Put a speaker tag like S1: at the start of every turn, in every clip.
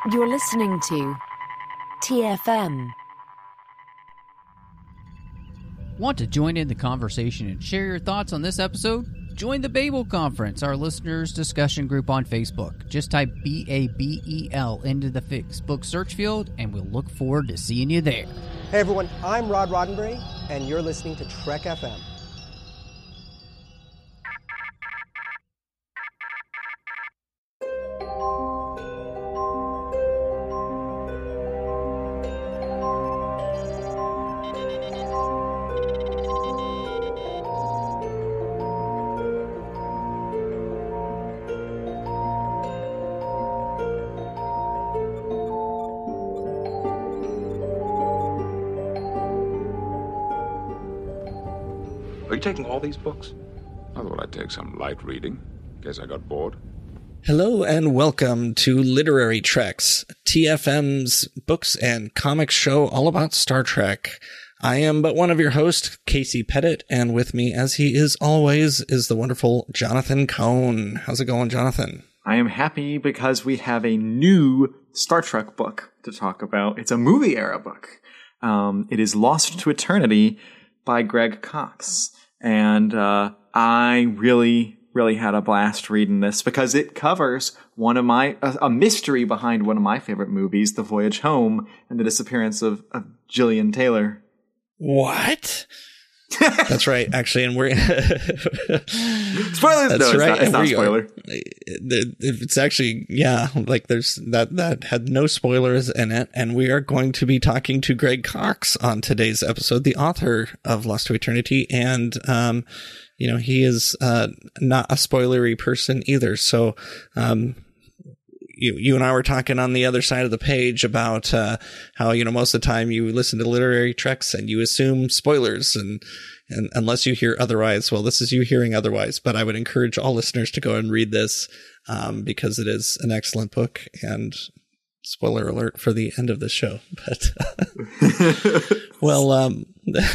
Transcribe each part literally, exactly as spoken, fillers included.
S1: You're listening to T F M.
S2: Want to join in the conversation and share your thoughts on this episode? Join the Babel Conference, our listeners' discussion group on Facebook. Just type B A B E L into the Facebook search field, and we'll look forward to seeing you there.
S3: Hey everyone, I'm Rod Roddenberry, and you're listening to Trek F M.
S4: Are you taking all these books? I thought I'd take some light reading. Guess I got bored.
S5: Hello and welcome to Literary Treks, T F M's books and comics show all about Star Trek. I am but one of your hosts, Casey Pettit, and with me, as he is always, is the wonderful Jonathan Cohn. How's it going, Jonathan?
S6: I am happy because we have a new Star Trek book to talk about. It's a movie era book. Um, it is Lost to Eternity by Greg Cox. And uh, I really, really had a blast reading this because it covers one of my a, a mystery behind one of my favorite movies, The Voyage Home, and the disappearance of, of Gillian Taylor.
S5: What? That's right, actually, and we're
S6: spoilers.
S5: That's
S6: no, it's
S5: right.
S6: not, it's not a spoiler.
S5: It's actually, yeah, like there's that that had no spoilers in it, and we are going to be talking to Greg Cox on today's episode, the author of Lost to Eternity, and um, you know, he is uh, not a spoilery person either. So, um, you you and I were talking on the other side of the page about uh, how, you know, most of the time you listen to Literary Treks and you assume spoilers, and and unless you hear otherwise, well, this is you hearing otherwise. But I would encourage all listeners to go and read this um, because it is an excellent book. And spoiler alert for the end of the show. But well, um,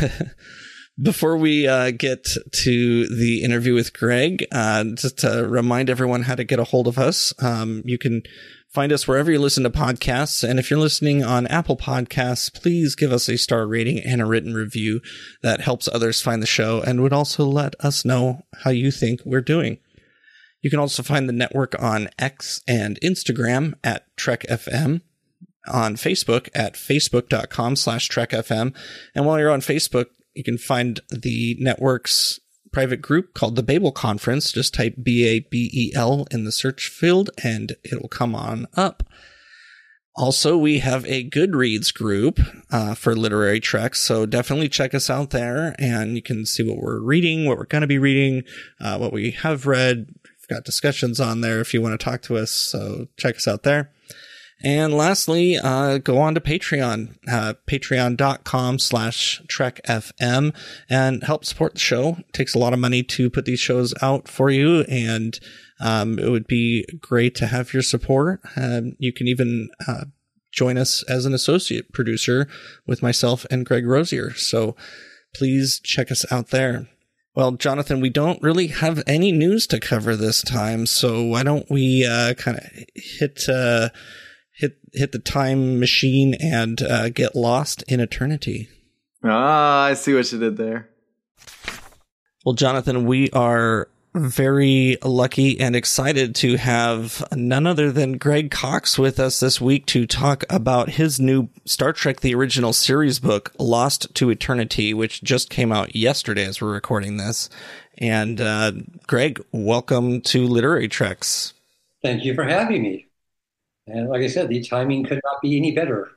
S5: before we uh, get to the interview with Greg, uh, just to remind everyone how to get a hold of us, um, you can find us wherever you listen to podcasts. And if you're listening on Apple Podcasts, please give us a star rating and a written review. That helps others find the show and would also let us know how you think we're doing. You can also find the network on X and Instagram at Trek F M, on Facebook at facebook.com slash Trek FM. And while you're on Facebook, you can find the network's private group called the Babel Conference. Just type B A B E L in the search field and it will come on up. Also, we have a Goodreads group uh, for Literary Treks, so definitely check us out there, and you can see what we're reading, what we're going to be reading, uh, what we have read. We've got discussions on there if you want to talk to us, so check us out there. And lastly, uh, go on to Patreon, uh, patreon.com slash Trek FM, and help support the show. It takes a lot of money to put these shows out for you, and um, it would be great to have your support. Um, you can even uh, join us as an associate producer with myself and Greg Rosier. So please check us out there. Well, Jonathan, we don't really have any news to cover this time, so why don't we uh, kind of hit... Uh, Hit hit the time machine and uh, get lost in eternity.
S6: Ah, I see what you did there.
S5: Well, Jonathan, we are very lucky and excited to have none other than Greg Cox with us this week to talk about his new Star Trek The Original Series book, Lost to Eternity, which just came out yesterday as we're recording this. And uh, Greg, welcome to Literary Treks.
S7: Thank you for having me. And like I said, the timing could not be any better.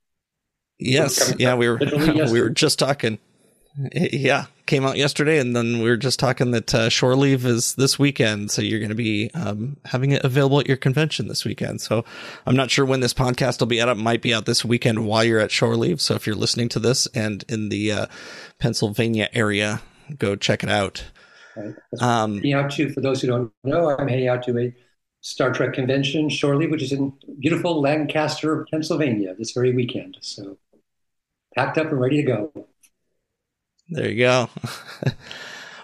S5: Yes, yeah, we were we were just talking. Yeah, came out yesterday, and then we were just talking that uh, Shore Leave is this weekend, so you're going to be um, having it available at your convention this weekend. So I'm not sure when this podcast will be out. It might be out this weekend while you're at Shore Leave. So if you're listening to this and in the uh, Pennsylvania area, go check it out.
S7: Right. Um, heading out to, for those who don't know, I'm heading out to a Star Trek convention, Shore Leave, which is in beautiful Lancaster, Pennsylvania, this very weekend. So packed up and ready to go.
S5: There you go.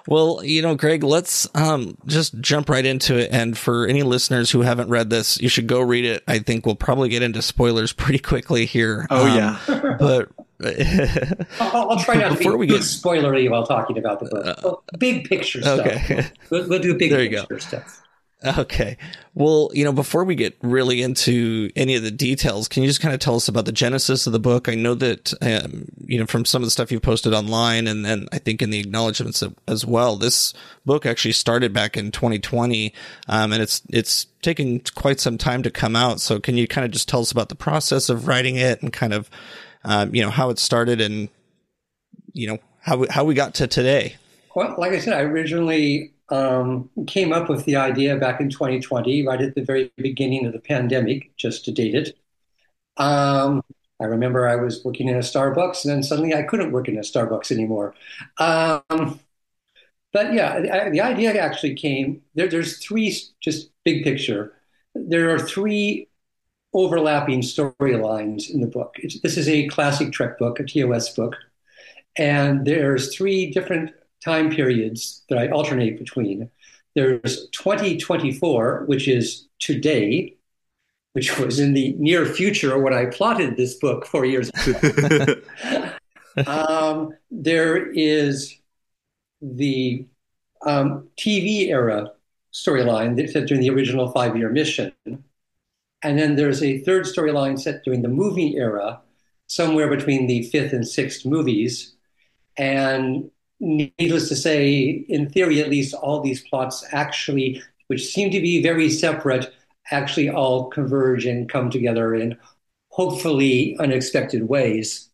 S5: Well, you know, Greg, let's um, just jump right into it. And for any listeners who haven't read this, you should go read it. I think we'll probably get into spoilers pretty quickly here.
S6: Oh,
S5: um,
S6: yeah.
S5: But
S7: I'll, I'll try not to be
S5: we
S7: too
S5: get...
S7: spoilery while talking about the book. Uh, well, big picture stuff.
S5: Okay.
S7: We'll, we'll do big
S5: there you
S7: picture
S5: go.
S7: stuff.
S5: Okay. Well, you know, before we get really into any of the details, can you just kind of tell us about the genesis of the book? I know that, um, you know, from some of the stuff you've posted online and then I think in the acknowledgments as well, this book actually started back in twenty twenty, um, and it's, it's taken quite some time to come out. So can you kind of just tell us about the process of writing it and kind of, um, you know, how it started and, you know, how we, how we got to today?
S7: Well, like I said, I originally Um, came up with the idea back in twenty twenty, right at the very beginning of the pandemic, just to date it. Um, I remember I was working in a Starbucks, and then suddenly I couldn't work in a Starbucks anymore. Um, but yeah, I, the idea actually came, there, there's three, just big picture, there are three overlapping storylines in the book. It's, this is a classic Trek book, a T O S book, and there's three different time periods that I alternate between. There's twenty twenty-four, which is today, which was in the near future when I plotted this book four years ago. um, there is the um, T V era storyline that set during the original five-year mission. And then there's a third storyline set during the movie era, somewhere between the fifth and sixth movies. And needless to say, in theory, at least, all these plots actually, which seem to be very separate, actually all converge and come together in hopefully unexpected ways.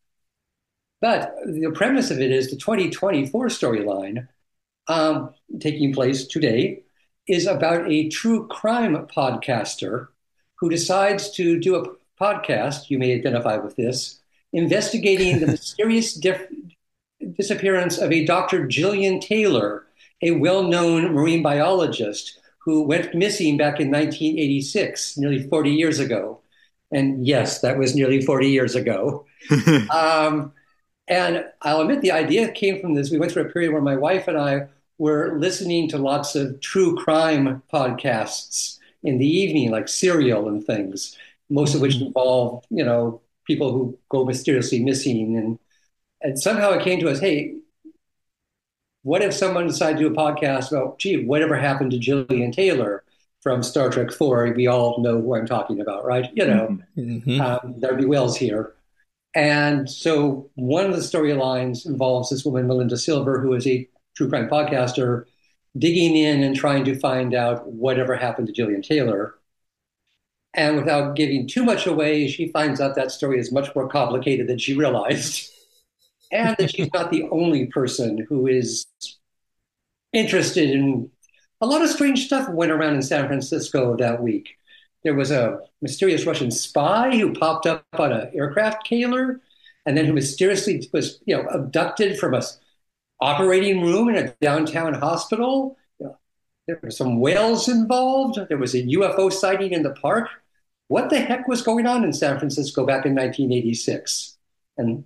S7: But the premise of it is the twenty twenty-four storyline, um, taking place today, is about a true crime podcaster who decides to do a podcast, you may identify with this, investigating the mysterious diff- disappearance of a Doctor Gillian Taylor, a well-known marine biologist who went missing back in nineteen eighty-six, nearly forty years ago. And yes, that was nearly forty years ago. um, and I'll admit the idea came from this. We went through a period where my wife and I were listening to lots of true crime podcasts in the evening, like Serial and things, most of which involve, you know, people who go mysteriously missing. And And somehow it came to us, hey, what if someone decided to do a podcast about, gee, whatever happened to Gillian Taylor from Star Trek four? We all know who I'm talking about, right? You know, mm-hmm. um, there'd be Wells here. And so one of the storylines involves this woman, Melinda Silver, who is a true crime podcaster, digging in and trying to find out whatever happened to Gillian Taylor. And without giving too much away, she finds out that story is much more complicated than she realized. And that she's not the only person who is interested in a lot of strange stuff went around in San Francisco that week. There was a mysterious Russian spy who popped up on an aircraft carrier and then who mysteriously was, you know, abducted from a operating room in a downtown hospital. You know, there were some whales involved. There was a U F O sighting in the park. What the heck was going on in San Francisco back in nineteen eighty-six? And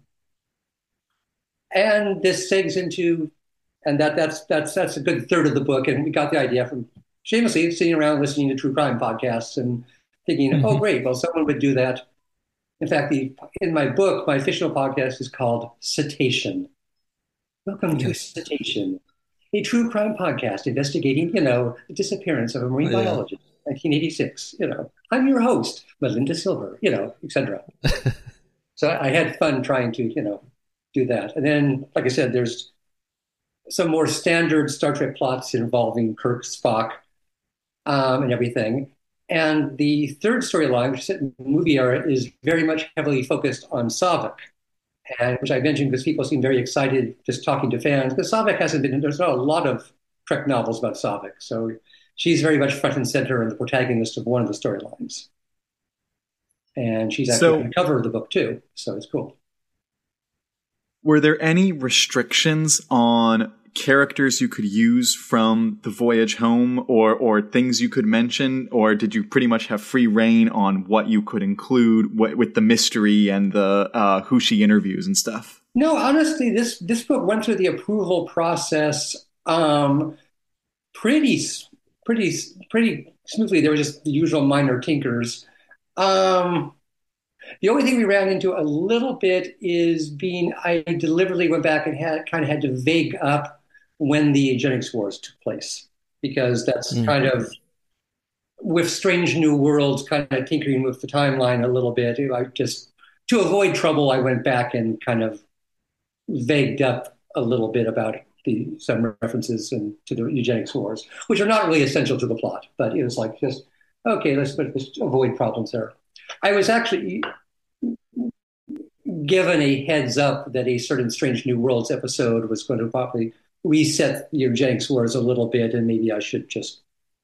S7: And this segs into, and that that's that's that's a good third of the book. And we got the idea from shamelessly sitting around listening to true crime podcasts and thinking, mm-hmm. oh, great, well, someone would do that. In fact, the, in my book, my fictional podcast is called Cetacean. Welcome to Cetacean, a true crime podcast investigating, you know, the disappearance of a marine
S5: yeah.
S7: biologist, nineteen eighty-six. You know, I'm your host, Melinda Silver. You know, et cetera. So I had fun trying to, you know, do that. And then, like I said, there's some more standard Star Trek plots involving Kirk, Spock, um, and everything. And the third storyline, which is set in the movie era, is very much heavily focused on Saavik, and which I mentioned because people seem very excited just talking to fans, because Saavik hasn't been, there's not a lot of Trek novels about Saavik. So she's very much front and center and the protagonist of one of the storylines. And she's actually so, on the cover of the book too, so it's cool.
S6: Were there any restrictions on characters you could use from the voyage home, or or things you could mention, or did you pretty much have free reign on what you could include what, with the mystery and the uh, who she interviews and stuff?
S7: No, honestly, this this book went through the approval process um, pretty, pretty, pretty smoothly. There were just the usual minor tinkers. Um, the only thing we ran into a little bit is being, I deliberately went back and had kind of had to vague up when the eugenics wars took place, because that's mm-hmm. kind of, with Strange New Worlds, kind of tinkering with the timeline a little bit. I just, to avoid trouble, I went back and kind of vagued up a little bit about the some references and to the eugenics wars, which are not really essential to the plot, but it was like just, okay, let's, let's avoid problems there. I was actually given a heads up that a certain Strange New Worlds episode was going to probably reset the eugenics wars a little bit, and maybe I should just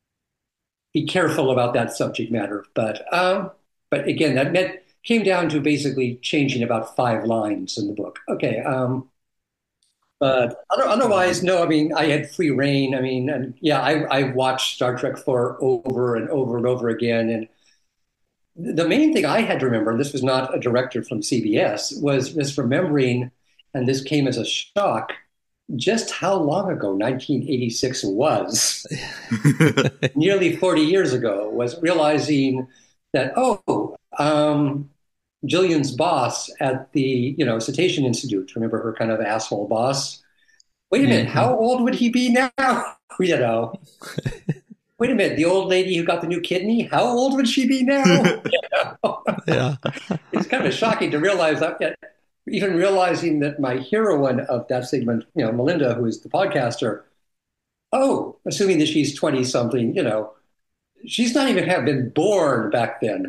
S7: be careful about that subject matter. But um, but again, that meant came down to basically changing about five lines in the book. Okay. Um, but otherwise, no, I mean, I had free reign. I mean, and yeah, I, I watched Star Trek four over and over and over again. And the main thing I had to remember, and this was not a director from C B S, was just remembering, and this came as a shock, just how long ago nineteen eighty-six was. Nearly forty years ago, was realizing that, oh, um, Jillian's boss at the, you know, Cetacean Institute, remember her kind of asshole boss? Wait a minute, mm-hmm. How old would he be now? You know, wait a minute, the old lady who got the new kidney, how old would she be now? You know? Yeah. It's kind of shocking to realize that, even realizing that my heroine of that segment, you know, Melinda, who is the podcaster, oh, assuming that she's twenty something, you know, she's not even have been born back then.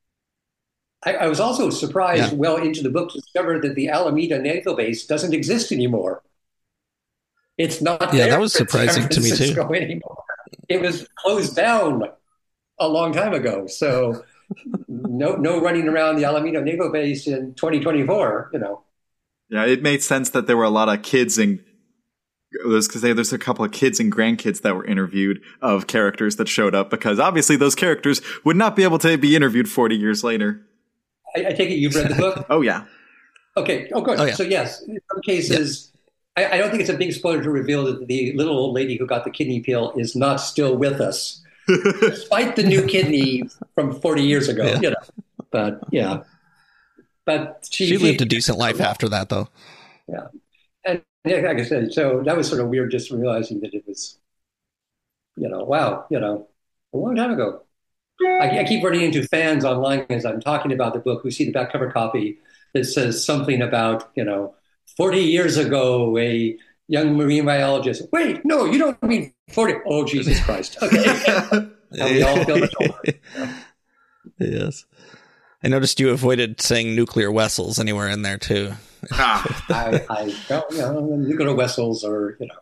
S7: I, I was also surprised yeah. well into the book to discover that the Alameda Naval Base doesn't exist anymore. It's not
S5: yeah,
S7: there
S5: that was surprising to me too.
S7: Anymore. It was closed down a long time ago. So no, no running around the Alameda Naval Base in twenty twenty-four. You know.
S6: Yeah, it made sense that there were a lot of kids and because there's a couple of kids and grandkids that were interviewed of characters that showed up, because obviously those characters would not be able to be interviewed forty years later.
S7: I, I take it you've read the book?
S6: Oh, yeah.
S7: Okay. Oh, good. Oh, yeah. So, yes, in some cases, yeah. I, I don't think it's a big spoiler to reveal that the little old lady who got the kidney pill is not still with us, despite the new kidney from forty years ago. Yeah. You know, but yeah, but she,
S5: she lived she, a decent life after that, though.
S7: Yeah, and like I said, so that was sort of weird, just realizing that it was, you know, wow, you know, a long time ago. I, I keep running into fans online as I'm talking about the book who see the back cover copy that says something about, you know, forty years ago, a young marine biologist. Wait, no, you don't mean forty. Oh, Jesus Christ. Okay. Now we all feel much older. Yeah.
S5: Yes. I noticed you avoided saying nuclear vessels anywhere in there, too.
S7: I, I don't, you know, nuclear vessels or, you know.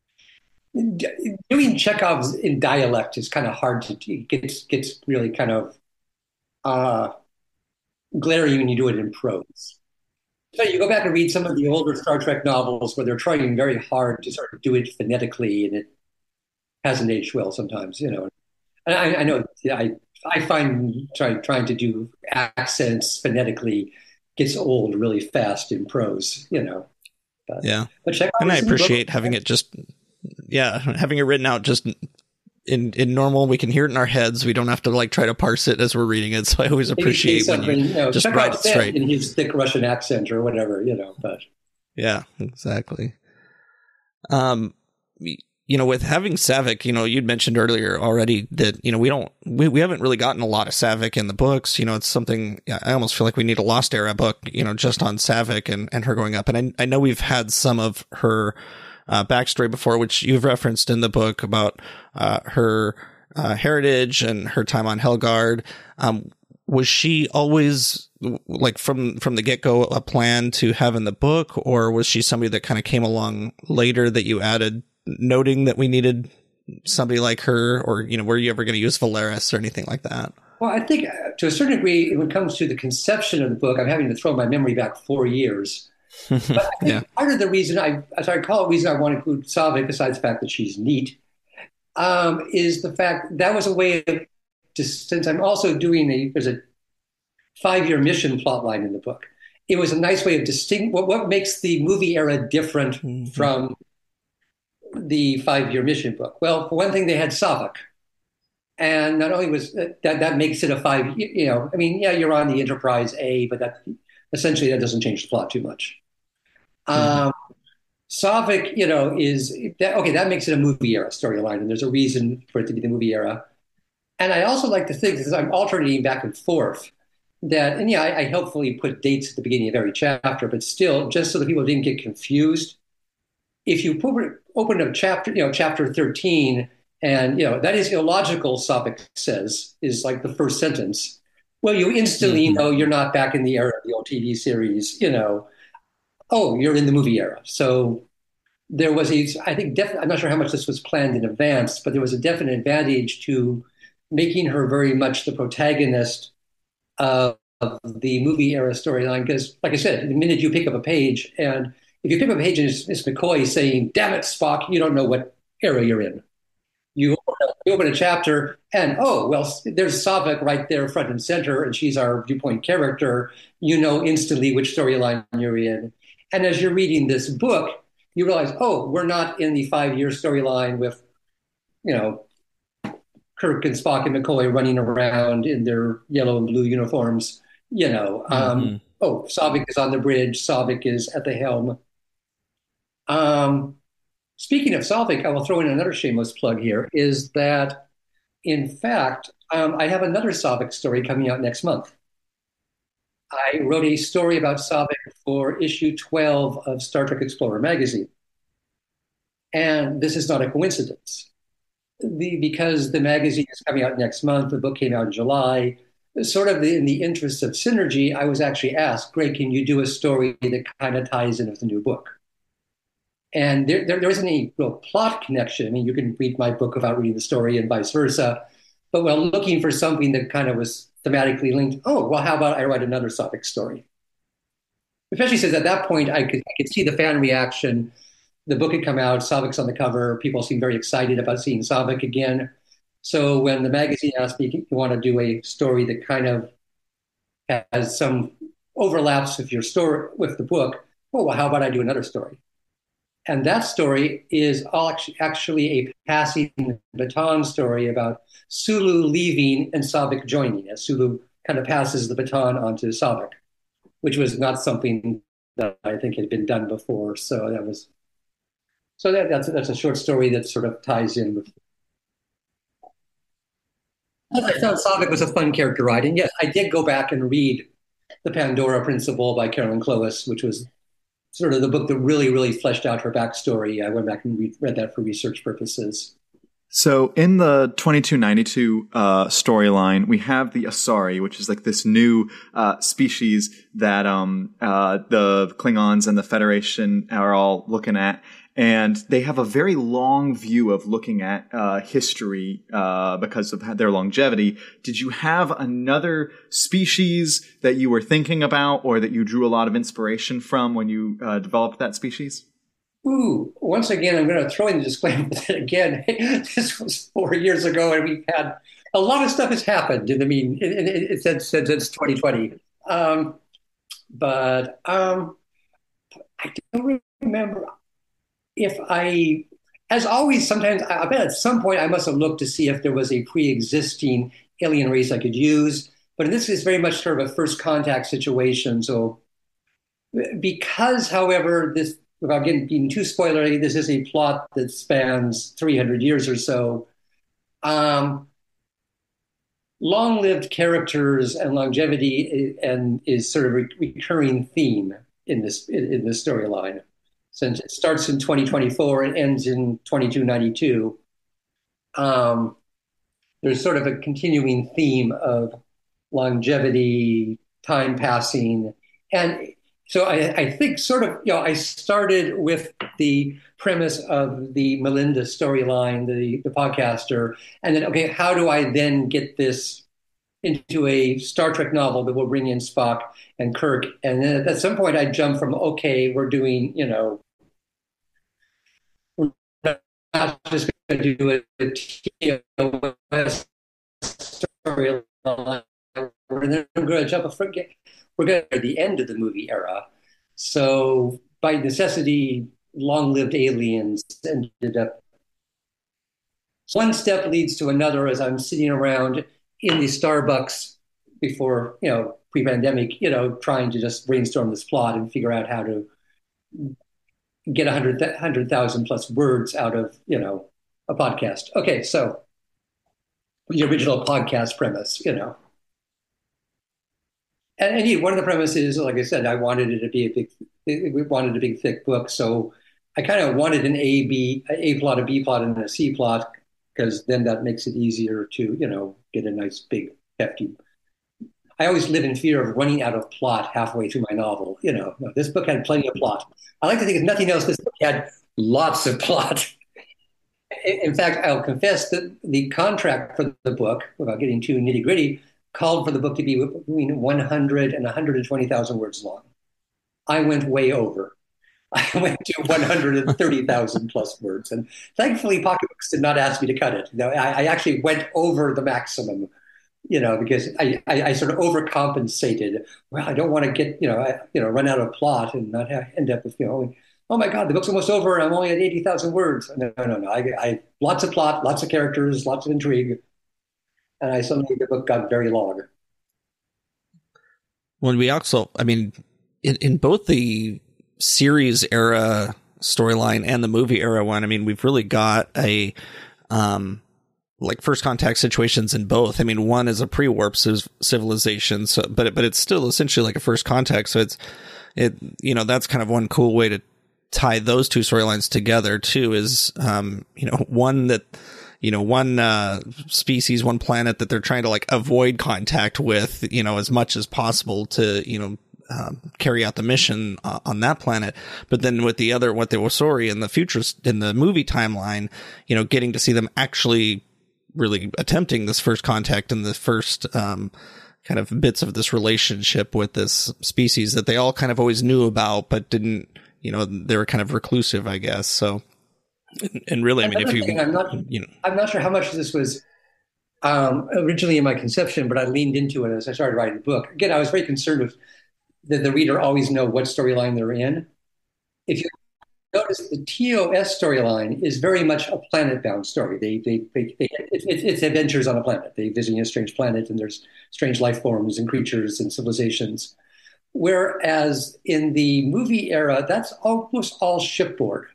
S7: Doing Chekhov's in dialect is kind of hard to do. It gets, gets really kind of uh, glaring when you do it in prose. So you go back and read some of the older Star Trek novels where they're trying very hard to sort of do it phonetically, and it hasn't aged well sometimes, you know. And I, I know I I find try, trying to do accents phonetically gets old really fast in prose, you know. But,
S5: yeah,
S7: but Chekhov
S5: and I appreciate having it just. Yeah, having it written out just in, in normal, we can hear it in our heads. We don't have to like try to parse it as we're reading it. So I always appreciate when you, you know, just write it straight
S7: in his thick Russian accent or whatever, you know. But
S5: yeah, exactly. Um, you know, with having Saavik, you know, you'd mentioned earlier already that you know we don't we, we haven't really gotten a lot of Saavik in the books. You know, it's something I almost feel like we need a Lost Era book, you know, just on Saavik and and her growing up. And I I know we've had some of her. Uh, backstory before, which you've referenced in the book about uh, her uh, heritage and her time on Helgard. Um, was she always like from from the get go a plan to have in the book, or was she somebody that kind of came along later that you added, noting that we needed somebody like her, or you know, were you ever going to use Valeris or anything like that?
S7: Well, I think to a certain degree, when it comes to the conception of the book, I'm having to throw my memory back four years. But I think yeah. part of the reason I, as I recall, the reason I want to include Saavik, besides the fact that she's neat, um, is the fact that was a way of, just, since I'm also doing a, there's a five-year mission plotline in the book. It was a nice way of distinct what, what makes the movie era different mm-hmm. from the five-year mission book? Well, for one thing, they had Savik. And not only was that, that makes it a five, you know, I mean, yeah, you're on the Enterprise A, but that essentially that doesn't change the plot too much. Mm-hmm. Um, Savik, you know, is, that, okay, that makes it a movie era storyline, and there's a reason for it to be the movie era. And I also like to think, because I'm alternating back and forth, that, and yeah, I, I helpfully put dates at the beginning of every chapter, but still, just so that people didn't get confused, if you put, open up chapter, you know, chapter thirteen, and, you know, that is illogical, Savik says, is like the first sentence. Well, you instantly mm-hmm. know you're not back in the era of the old T V series, you know. Oh, you're in the movie era. So there was a, I think, definitely, I'm not sure how much this was planned in advance, but there was a definite advantage to making her very much the protagonist of, of the movie era storyline. Because, like I said, the minute you pick up a page, and if you pick up a page and it's, it's McCoy saying, damn it, Spock, you don't know what era you're in. You open, you open a chapter and, oh, well, there's Savik right there front and center, and she's our viewpoint character. You know instantly which storyline you're in. And as you're reading this book, you realize, oh, we're not in the five-year storyline with, you know, Kirk and Spock and McCoy running around in their yellow and blue uniforms. You know, um, mm-hmm. oh, Savik is on the bridge. Savik is at the helm. Um, speaking of Savik, I will throw in another shameless plug here, is that, in fact, um, I have another Savik story coming out next month. I wrote a story about Savik for issue twelve of Star Trek Explorer magazine. And this is not a coincidence. The, because the magazine is coming out next month, the book came out in July, sort of the, in the interest of synergy, I was actually asked, Greg, can you do a story that kind of ties in with the new book? And there, there, there isn't any real plot connection. I mean, you can read my book without reading the story and vice versa. But while looking for something that kind of was thematically linked, oh, well, how about I write another Savik story? Especially since at that point, I could, I could see the fan reaction. The book had come out, Savik's on the cover. People seemed very excited about seeing Savik again. So when the magazine asked me, you want to do a story that kind of has some overlaps with your story, with the book, oh, well, how about I do another story? And that story is actually a passing baton story about Sulu leaving and Savik joining, as Sulu kind of passes the baton onto Savik, which was not something that I think had been done before. So that was, so that, that's that's a short story that sort of ties in with. I thought Savik was a fun character writing. Yes, I did go back and read The Pandora Principle by Carolyn Clowes, which was sort of the book that really, really fleshed out her backstory. I went back and re- read that for research purposes.
S6: So in the twenty-two ninety-two uh, storyline, we have the Asari, which is like this new uh, species that um, uh, the Klingons and the Federation are all looking at. And they have a very long view of looking at uh, history uh, because of their longevity. Did you have another species that you were thinking about or that you drew a lot of inspiration from when you uh, developed that species?
S7: Ooh, once again, I'm going to throw in the disclaimer that, again, this was four years ago, and we've had a lot of stuff has happened. I mean, it, it, it, since, since twenty twenty. Um, but um, I don't remember if I, as always, sometimes, I bet at some point I must have looked to see if there was a pre-existing alien race I could use. But this is very much sort of a first contact situation. So because, however, this, without getting being too spoilery, this is a plot that spans three hundred years or so. Um, long-lived characters and longevity and is sort of a recurring theme in this in, in this storyline. Since it starts in twenty twenty-four and ends in twenty-two ninety-two, um, there's sort of a continuing theme of longevity, time passing, and so I, I think sort of, you know, I started with the premise of the Melinda storyline, the, the podcaster, and then, okay, how do I then get this into a Star Trek novel that will bring in Spock and Kirk? And then at some point I jumped from, okay, we're doing, you know, we're not just going to do a T O S storyline, we're then going to jump a forget. We're going to the end of the movie era. So by necessity, long-lived aliens ended up. One step leads to another as I'm sitting around in the Starbucks before, you know, pre-pandemic, you know, trying to just brainstorm this plot and figure out how to get a hundred, hundred thousand plus words out of, you know, a podcast. Okay, so the original podcast premise, you know. And indeed, one of the premises, like I said, I wanted it to be a big, we wanted a big, thick book. So I kind of wanted an A, B, A plot, a B plot, and a C plot, because then that makes it easier to, you know, get a nice, big, hefty. I always live in fear of running out of plot halfway through my novel. You know, this book had plenty of plot. I like to think, if nothing else, this book had lots of plot. In fact, I'll confess that the contract for the book, without getting too nitty gritty, called for the book to be between one hundred and one hundred twenty thousand words long. I went way over. I went to one hundred thirty thousand plus words. And thankfully, Pocketbooks did not ask me to cut it. You know, I, I actually went over the maximum, you know, because I, I, I sort of overcompensated. Well, I don't want to get, you know, I, you know, run out of plot and not have, end up with, you know, oh my God, the book's almost over. I'm only at eighty thousand words. No, no, no. I, I lots of plot, lots of characters, lots of intrigue. And I suddenly, the book got very long.
S5: When we also, I mean, in, in both the series era storyline and the movie era one, I mean, we've really got a, um, like first contact situations in both. I mean, one is a pre-warp civilization, so, but, but it's still essentially like a first contact. So it's, it, you know, that's kind of one cool way to tie those two storylines together too, is, um, you know, one that, you know, one, uh, species, one planet that they're trying to like avoid contact with, you know, as much as possible to, you know, um, carry out the mission uh, on that planet. But then with the other, what the Wasori in the future, in the movie timeline, you know, getting to see them actually really attempting this first contact and the first, um, kind of bits of this relationship with this species that they all kind of always knew about, but didn't, you know, they were kind of reclusive, I guess. So, and, and really, I mean, if you,
S7: thing, I'm not,
S5: you know,
S7: I'm not sure how much of this was um, originally in my conception, but I leaned into it as I started writing the book. Again, I was very concerned with that the reader always know what storyline they're in. If you notice, the T O S storyline is very much a planet-bound story. They, they, they, they it, it's adventures on a planet. They visit a strange planet, and there's strange life forms and creatures and civilizations. Whereas in the movie era, that's almost all shipboard.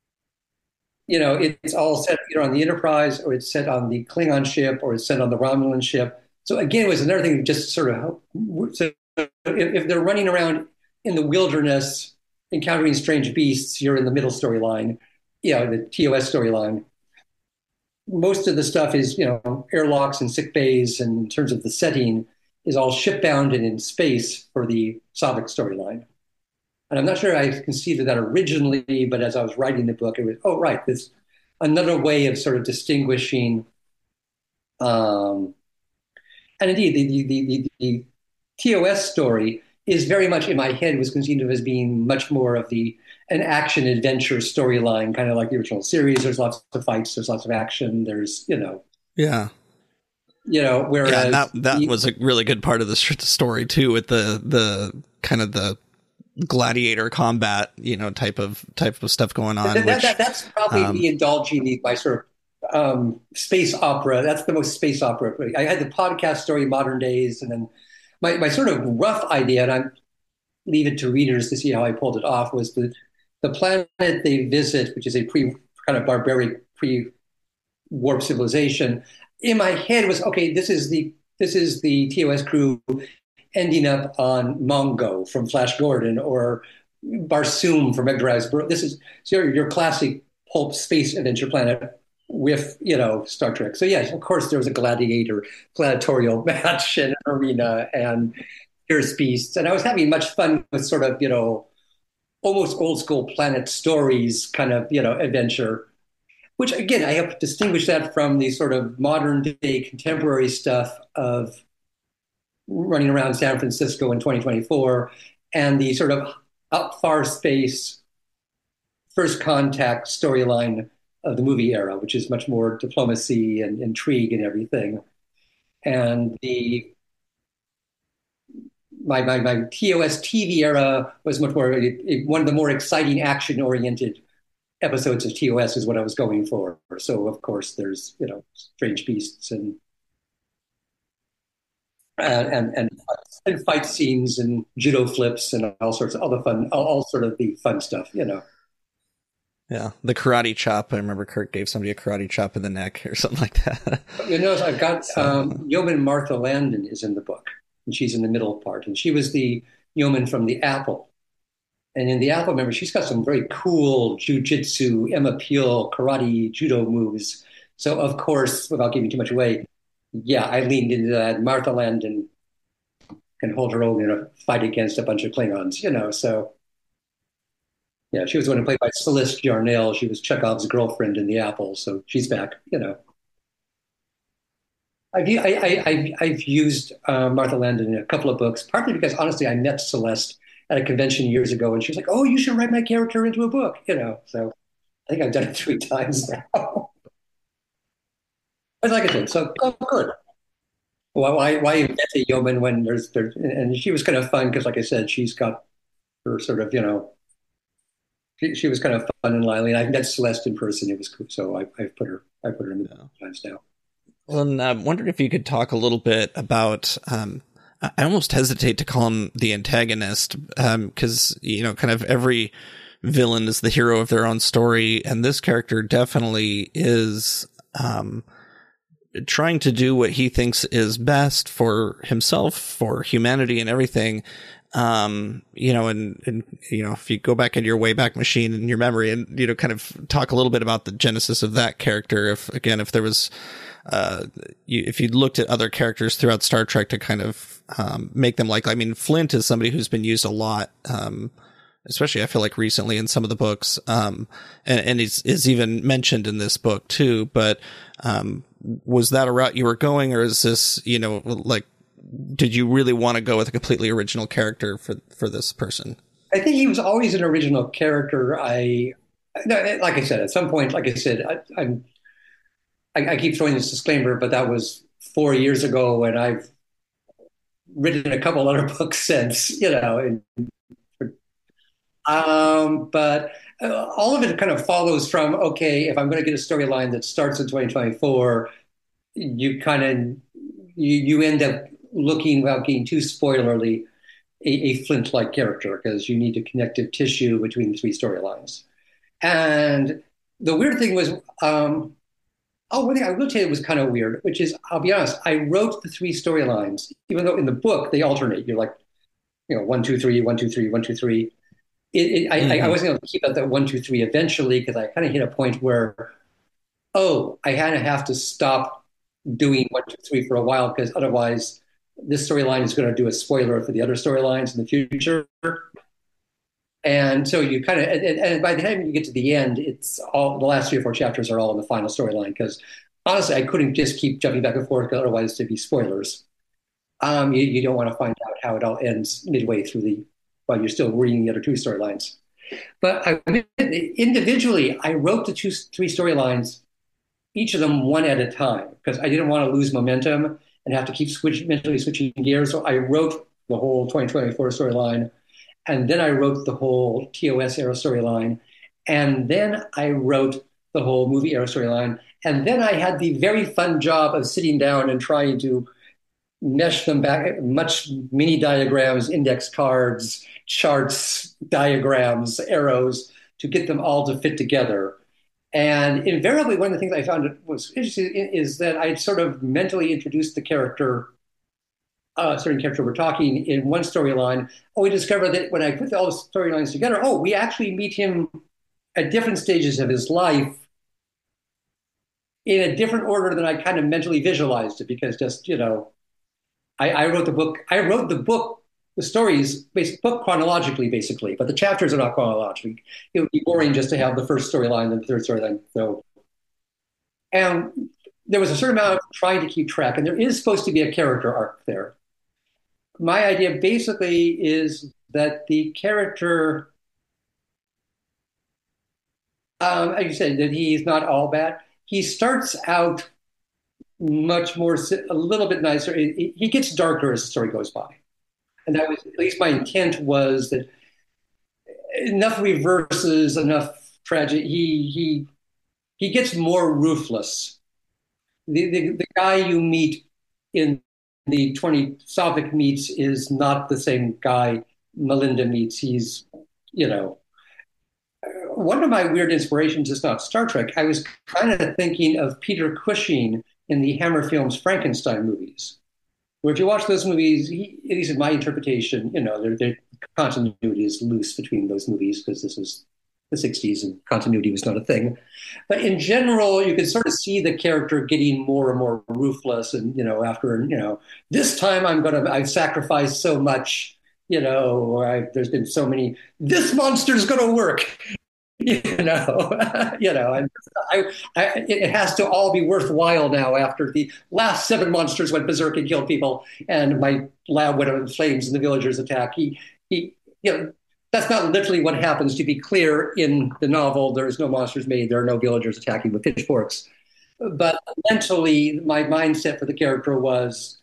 S7: You know, it's all set either on the Enterprise, or it's set on the Klingon ship, or it's set on the Romulan ship. So again, it was another thing, just sort of, so if, if they're running around in the wilderness, encountering strange beasts, you're in the middle storyline, you know, the T O S storyline. Most of the stuff is, you know, airlocks and sick bays, and in terms of the setting, is all shipbound and in space for the Sovic storyline. And I'm not sure I conceived of that originally, but as I was writing the book, it was, oh, right, this another way of sort of distinguishing. Um, and indeed, the, the, the, the T O S story is very much in my head was conceived of as being much more of the an action adventure storyline, kind of like the original series. There's lots of fights, there's lots of action, there's, you know.
S5: Yeah.
S7: You know, whereas
S5: yeah, that that
S7: the,
S5: was a really good part of the story too, with the the kind of the gladiator combat, you know, type of type of stuff going on.
S7: That,
S5: which,
S7: that, that's probably
S5: um,
S7: me indulging the, my sort of um, space opera. That's the most space opera. I had the podcast story, Modern Days, and then my, my sort of rough idea, and I leave it to readers to see how I pulled it off, was the the planet they visit, which is a pre kind of barbaric pre-warp civilization. In my head was, okay, this is the this is the T O S crew ending up on Mongo from Flash Gordon, or Barsoom from Edgar Rice Burroughs. This is so your, your classic pulp space adventure planet with, you know, Star Trek. So yes, of course, there was a gladiator, gladiatorial match and arena and fierce beasts. And I was having much fun with sort of, you know, almost old school Planet Stories kind of, you know, adventure, which again, I have to distinguish that from the sort of modern day contemporary stuff of running around San Francisco in twenty twenty-four, and the sort of up far space first contact storyline of the movie era, which is much more diplomacy and intrigue and everything. And the my my, my T O S T V era was much more a, a, one of the more exciting action oriented episodes of T O S is what I was going for. So of course there's, you know, strange beasts and and and, and, and fight scenes and judo flips and all sorts of all the fun, all, all sort of the fun stuff, you know.
S5: Yeah, the karate chop. I remember Kurt gave somebody a karate chop in the neck or something like that.
S7: You know, I've got um, Yeoman Martha Landon is in the book, and she's in the middle part, and she was the yeoman from the Apple. And in the Apple, remember, she's got some very cool jujitsu, Emma Peel, karate, judo moves. So, of course, without giving too much away, yeah, I leaned into that. Martha Landon can hold her own in a fight against a bunch of Klingons, you know, so. Yeah, she was the one who played by Celeste Yarnell. She was Chekhov's girlfriend in The Apple, so she's back, you know. I've, I, I, I've, I've used uh, Martha Landon in a couple of books, partly because, honestly, I met Celeste at a convention years ago, and she was like, oh, you should write my character into a book, you know. So I think I've done it three times now. But like I said, so oh, good. Why, why invent a yeoman when there's, there's, and she was kind of fun because, like I said, she's got her sort of, you know, She, she was kind of fun and lively, and I've met Celeste in person. It was cool, so I, I've put her, I put her in the yeah. times now.
S5: Well, and I'm wondering if you could talk a little bit about. Um, I almost hesitate to call him the antagonist, because um, you know, kind of every villain is the hero of their own story, and this character definitely is um, trying to do what he thinks is best for himself, for humanity, and everything. Um, you know, and, and, you know, if you go back into your Wayback Machine in your memory and, you know, kind of talk a little bit about the genesis of that character. If, again, if there was, uh, you, if you looked at other characters throughout Star Trek to kind of, um, make them like, I mean, Flint is somebody who's been used a lot, um, especially I feel like recently in some of the books, um, and, and is, is even mentioned in this book too. But, um, was that a route you were going, or is this, you know, like, did you really want to go with a completely original character for, for this person?
S7: I think he was always an original character. I, like I said, at some point, like I said, I, I'm, I, I keep throwing this disclaimer, but that was four years ago, and I've written a couple other books since, you know, and, um, but uh, all of it kind of follows from, okay, if I'm going to get a storyline that starts in twenty twenty-four, you kind of, you, you end up looking, without getting too spoilerly, a, a Flint-like character, because you need a connective tissue between the three storylines. And the weird thing was, um, oh, one thing I will tell you was kind of weird, which is, I'll be honest, I wrote the three storylines, even though in the book they alternate. You're like, you know, one, two, three, one, two, three, one, two, three. It, it, mm-hmm. I, I wasn't able to keep up that one, two, three eventually, because I kind of hit a point where, oh, I kind of have to stop doing one, two, three for a while, because otherwise this storyline is going to do a spoiler for the other storylines in the future. And so you kind of, and, and by the time you get to the end, it's all, the last three or four chapters are all in the final storyline, because honestly, I couldn't just keep jumping back and forth, because otherwise there'd be spoilers. Um, you, you don't want to find out how it all ends midway through the, while you're still reading the other two storylines. But I, individually, I wrote the two, three storylines, each of them one at a time, because I didn't want to lose momentum and have to keep switch, mentally switching gears. So I wrote the whole twenty twenty-four storyline, and then I wrote the whole T O S era storyline, and then I wrote the whole movie era storyline, and then I had the very fun job of sitting down and trying to mesh them back, much mini diagrams, index cards, charts, diagrams, arrows, to get them all to fit together. And invariably, one of the things I found was interesting is that I sort of mentally introduced the character, uh, certain character we're talking in one storyline. Oh, we discovered that when I put all the storylines together, oh, we actually meet him at different stages of his life in a different order than I kind of mentally visualized it, because just, you know, I, I wrote the book, I wrote the book, the stories, basic book chronologically, basically, but the chapters are not chronologically. It would be boring just to have the first storyline and the third storyline. So, and there was a certain amount of trying to keep track, and there is supposed to be a character arc there. My idea basically is that the character, um, like you said, that he's not all bad. He starts out much more, a little bit nicer. He gets darker as the story goes by. And that was, at least my intent was that enough reverses, enough tragic. He he he gets more ruthless. The the, the guy you meet in the twenty Saavik meets is not the same guy Melinda meets. He's, you know, one of my weird inspirations is not Star Trek. I was kind of thinking of Peter Cushing in the Hammer Films Frankenstein movies, where if you watch those movies, he, at least in my interpretation, you know, their, their continuity is loose between those movies because this was the sixties and continuity was not a thing. But in general, you can sort of see the character getting more and more ruthless. And, you know, after, you know, this time I'm going to, I've sacrificed so much, you know, or I've, there's been so many, this monster's going to work. You know, you know, and I, I, it has to all be worthwhile now after the last seven monsters went berserk and killed people, and my lab went up in flames and the villagers attack. He, he, you know, that's not literally what happens. To be clear, in the novel, there's no monsters made. There are no villagers attacking with pitchforks. But mentally, my mindset for the character was,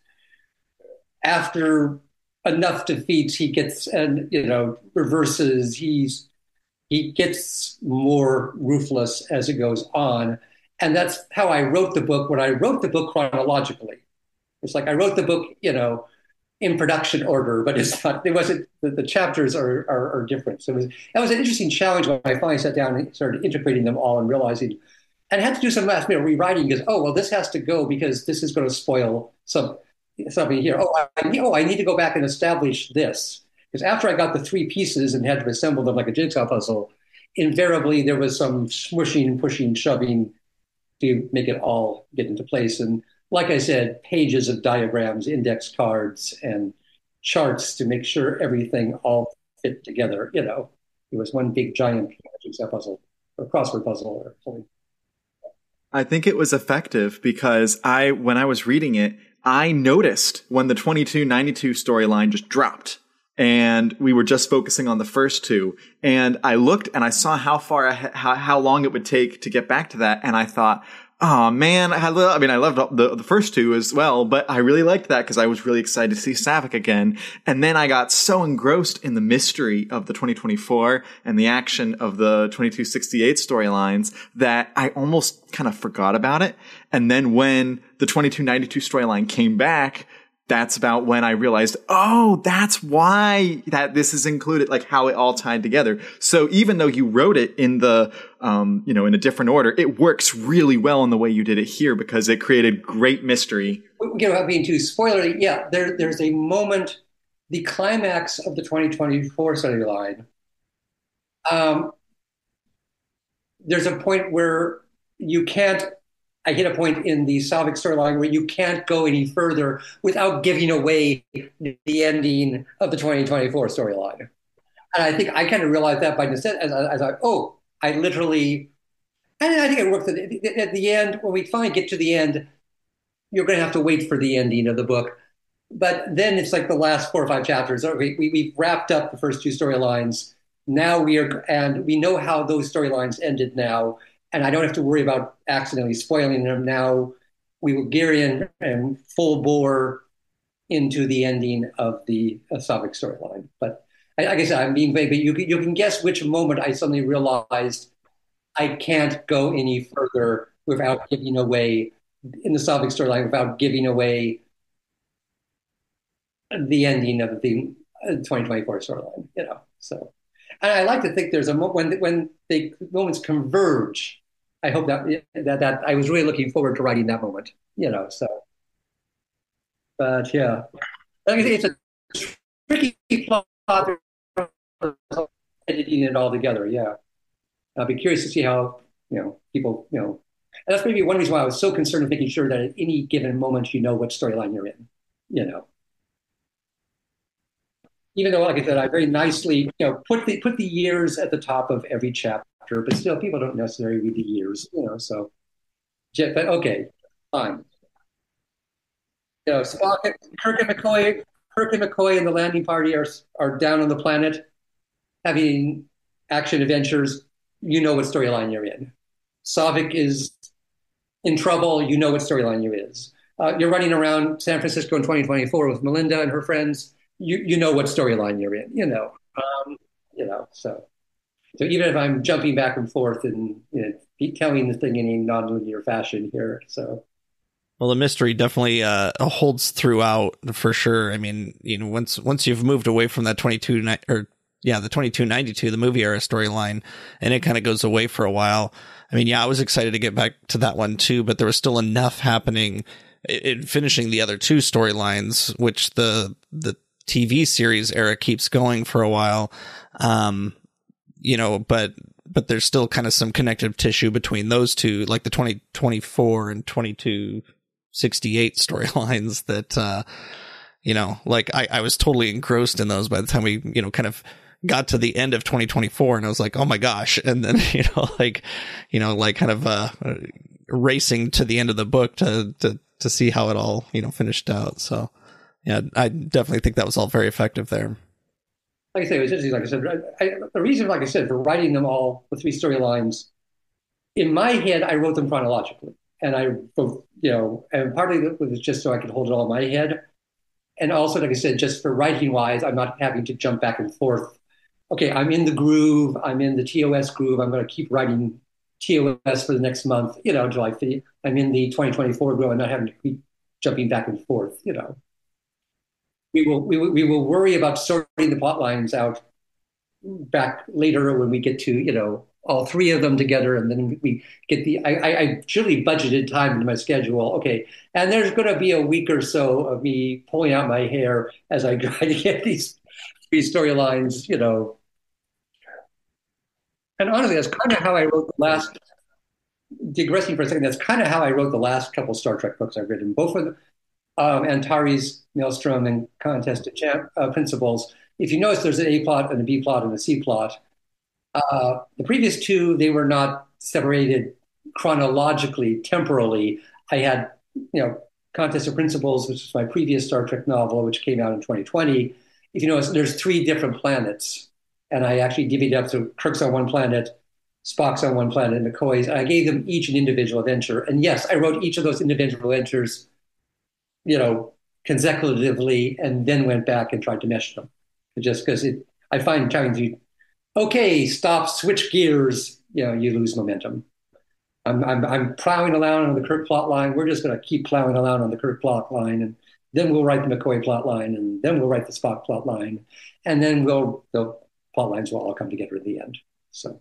S7: after enough defeats, he gets and you know reverses. He's He gets more ruthless as it goes on. And that's how I wrote the book when I wrote the book chronologically. It's like I wrote the book, you know, in production order, but it's not, it wasn't, the, the chapters are, are, are different. So it was, that was an interesting challenge when I finally sat down and started integrating them all and realizing, and I had to do some last minute rewriting because, oh, well, this has to go because this is going to spoil some, something here. Oh I, oh, I need to go back and establish this. Because after I got the three pieces and had to assemble them like a jigsaw puzzle, invariably there was some smushing, pushing, shoving to make it all get into place. And like I said, pages of diagrams, index cards, and charts to make sure everything all fit together. You know, it was one big giant jigsaw puzzle or crossword puzzle or something.
S6: I think it was effective because I, when I was reading it, I noticed when the twenty-two ninety-two storyline just dropped. And we were just focusing on the first two. And I looked and I saw how far, how, how long it would take to get back to that. And I thought, oh man, I, lo- I mean, I loved the, the first two as well, but I really liked that because I was really excited to see Saavik again. And then I got so engrossed in the mystery of the twenty twenty-four and the action of the twenty-two sixty-eight storylines that I almost kind of forgot about it. And then when the twenty-two ninety-two storyline came back, that's about when I realized, oh, that's why that this is included, like how it all tied together. So even though you wrote it in the, um, you know, in a different order, it works really well in the way you did it here because it created great mystery.
S7: You know, being too spoilery, yeah, there, there's a moment, the climax of the twenty twenty-four storyline. Um, there's a point where you can't. I hit a point in the Saavik storyline where you can't go any further without giving away the ending of the twenty twenty-four storyline. And I think I kind of realized that by necessity, as, as I, oh, I literally, and I think it worked at the, at the end, when we finally get to the end, you're going to have to wait for the ending of the book. But then it's like the last four or five chapters. We, we, we've wrapped up the first two storylines. Now we are, and we know how those storylines ended now. And I don't have to worry about accidentally spoiling them. Now we will gear in and full bore into the ending of the uh, Saavik storyline. But I, like I said, I'm being vague, but you, you can guess which moment I suddenly realized I can't go any further without giving away, in the Saavik storyline, without giving away the ending of the twenty twenty-four storyline, you know, so. And I like to think there's a moment when, when the moments converge. I hope that, that that I was really looking forward to writing that moment, you know. So, but yeah, it's a tricky plot, editing it all together. Yeah, I'll be curious to see how you know people, you know. And that's maybe one reason why I was so concerned with making sure that at any given moment you know what storyline you're in, you know. Even though, like I said, I very nicely, you know, put the put the years at the top of every chapter, but still, people don't necessarily read the years, you know. So, but okay, fine. You know, Spock, Kirk and McCoy, Kirk and McCoy and the landing party are are down on the planet, having action adventures. You know what storyline you're in. Saavik is in trouble. You know what storyline you're in. Uh, you're running around San Francisco in twenty twenty-four with Melinda and her friends. You you know what storyline you're in, you know, um, you know. So, So even if I'm jumping back and forth and, you know, telling the thing in a nonlinear fashion here, so.
S5: Well, the mystery definitely uh, holds throughout for sure. I mean, you know, once once you've moved away from that twenty-two ni- or yeah, the twenty-two ninety-two, the movie era storyline, and it kind of goes away for a while. I mean, yeah, I was excited to get back to that one too, but there was still enough happening in finishing the other two storylines, which the the T V series era keeps going for a while. Um, you know, but but there's still kind of some connective tissue between those two, like the twenty twenty-four and twenty-two sixty-eight storylines that, uh, you know, like I, I was totally engrossed in those by the time we, you know, kind of got to the end of twenty twenty-four, and I was like, oh my gosh. And then, you know, like, you know, like kind of, uh, racing to the end of the book to, to, to see how it all, you know, finished out. So yeah, I definitely think that was all very effective there.
S7: Like I say, it was interesting. Like I said, I, the reason, like I said, for writing them all, the three storylines, in my head, I wrote them chronologically. And I, you know, and partly it was just so I could hold it all in my head. And also, like I said, just for writing wise, I'm not having to jump back and forth. Okay, I'm in the groove. I'm in the T O S groove. I'm going to keep writing T O S for the next month, you know, until I finish. I'm in the twenty twenty-four groove. I'm not having to keep jumping back and forth, you know. We will, we will, we will worry about sorting the plot lines out back later when we get to, you know, all three of them together, and then we get the, I, I, I truly budgeted time into my schedule. Okay. And there's going to be a week or so of me pulling out my hair as I try to get these, these storylines, you know. And honestly, that's kind of how I wrote the last, digressing for a second, that's kind of how I wrote the last couple Star Trek books I've written, both for the, um, Antares, Maelstrom, and Contest of Champ, uh, Principles. If you notice, there's an A plot and a B plot and a C plot. Uh, the previous two, they were not separated chronologically, temporally. I had, you know, Contest of Principles, which is my previous Star Trek novel, which came out in twenty twenty. If you notice, there's three different planets. And I actually divvied up, so Kirk's on one planet, Spock's on one planet, and McCoy's. And I gave them each an individual adventure. And yes, I wrote each of those individual adventures, you know, consecutively, and then went back and tried to mesh them. Just because it, I find trying to, okay, stop, switch gears, you know, you lose momentum. I'm, I'm, I'm plowing along on the Kirk plot line. We're just going to keep plowing along on the Kirk plot line, and then we'll write the McCoy plot line, and then we'll write the Spock plot line, and then we'll, the plot lines will all come together at the end. So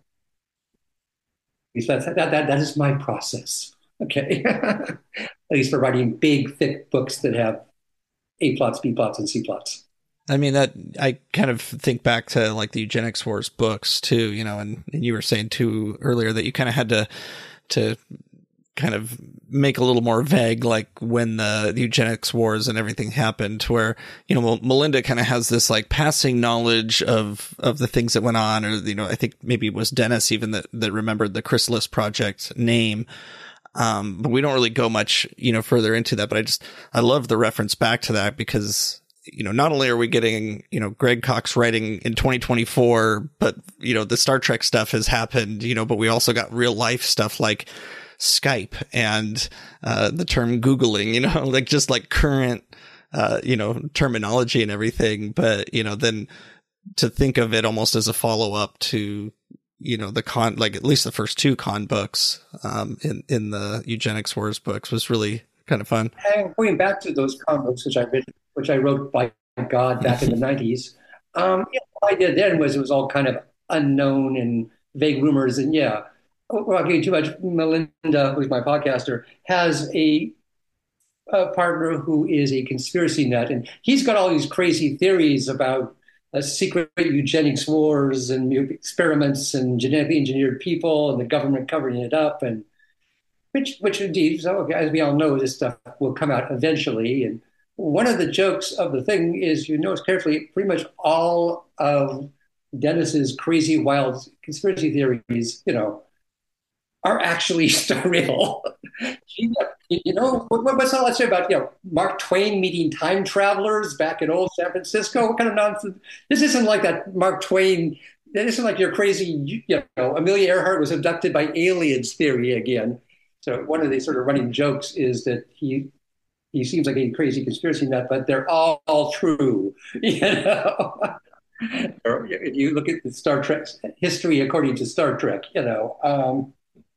S7: that, that, that, that is my process, okay? At least for writing big, thick books that have A plots, B plots, and C plots.
S5: I mean, that I kind of think back to like the Eugenics Wars books too, you know, and, and you were saying too earlier that you kind of had to, to kind of make a little more vague, like when the, the Eugenics Wars and everything happened, where, you know, Melinda kind of has this like passing knowledge of, of the things that went on, or, you know, I think maybe it was Dennis even that, that remembered the Chrysalis Project name. Um, but we don't really go much, you know, further into that, but I just, I love the reference back to that because, you know, not only are we getting, you know, Greg Cox writing in twenty twenty-four, but, you know, the Star Trek stuff has happened, you know, but we also got real life stuff like Skype and, uh, the term Googling, you know, like just like current, uh, you know, terminology and everything. But, you know, then to think of it almost as a follow up to, you know, the con, like at least the first two con books, um, in, in the Eugenics Wars books was really kind of fun.
S7: And going back to those con books, which I read, which I wrote by God back in the nineties. Um, yeah, what I did then was it was all kind of unknown and vague rumors. And yeah, without getting too much, Melinda, who's my podcaster, has a, a partner who is a conspiracy nut. And he's got all these crazy theories about uh, secret eugenics wars and experiments and genetically engineered people and the government covering it up. And which, which indeed, so as we all know, this stuff will come out eventually. And one of the jokes of the thing is, you notice carefully, pretty much all of Dennis's crazy, wild conspiracy theories, you know, are actually real. You know, what, what's all that say about, you know, Mark Twain meeting time travelers back in old San Francisco? What kind of nonsense? This isn't like that Mark Twain, this isn't like your crazy, you know, Amelia Earhart was abducted by aliens theory again. So one of the sort of running jokes is that he, He seems like a crazy conspiracy nut, but they're all, all true, you know. Or if you look at the Star Trek history according to Star Trek, you know. Um,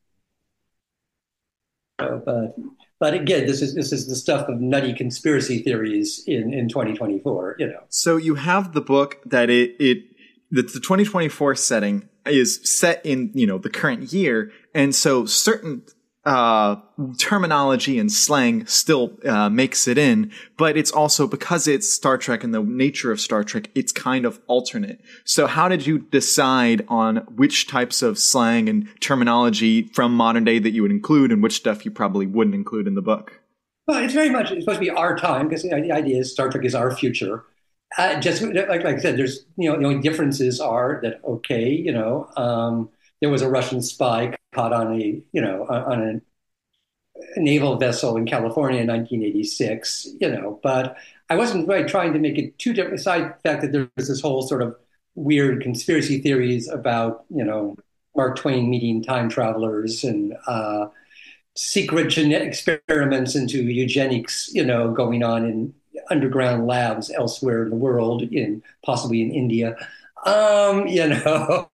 S7: uh, but but again, this is this is the stuff of nutty conspiracy theories in, in twenty twenty-four, you know.
S6: So you have the book that it it that the twenty twenty-four setting is set in, you know, the current year, and so certain uh terminology and slang still uh makes it in, but it's also, because it's Star Trek and the nature of Star Trek, it's kind of alternate. So how did you decide on which types of slang and terminology from modern day that you would include and which stuff you probably wouldn't include in the book?
S7: Well, it's very much, it's supposed to be our time, because the idea is Star Trek is our future. Uh, just like, like I said, there's, you know, the only differences are that, okay, you know, um, there was a Russian spy caught on a, you know, on a, a naval vessel in California in nineteen eighty-six, you know, but I wasn't really trying to make it too different, aside the fact that there was this whole sort of weird conspiracy theories about, you know, Mark Twain meeting time travelers and uh, secret genetic experiments into eugenics, you know, going on in underground labs elsewhere in the world, in possibly in India. Um, you know,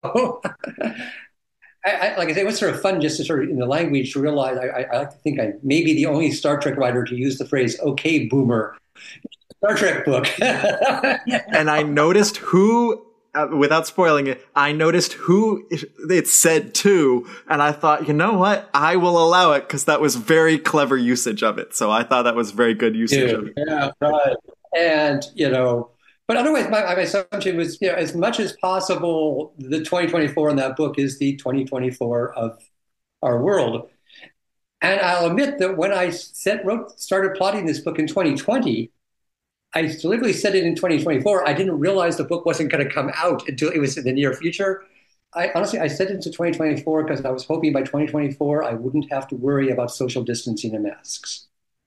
S7: I, I, like I say, it was sort of fun just to sort of, in the language, to realize I, I, I like to think I may be the only Star Trek writer to use the phrase "okay, boomer" Star Trek book.
S6: And I noticed who, uh, without spoiling it, I noticed who it said to, and I thought, you know what? I will allow it, because that was very clever usage of it. So I thought that was very good usage
S7: yeah,
S6: of it.
S7: Yeah, right. And, you know, but otherwise, my, my assumption was, you know, as much as possible, the twenty twenty-four in that book is the twenty twenty-four of our world. And I'll admit that when I set, wrote, started plotting this book in twenty twenty, I deliberately said it in twenty twenty-four. I didn't realize the book wasn't going to come out until it was in the near future. I honestly, I set it into twenty twenty-four because I was hoping by twenty twenty-four I wouldn't have to worry about social distancing and masks.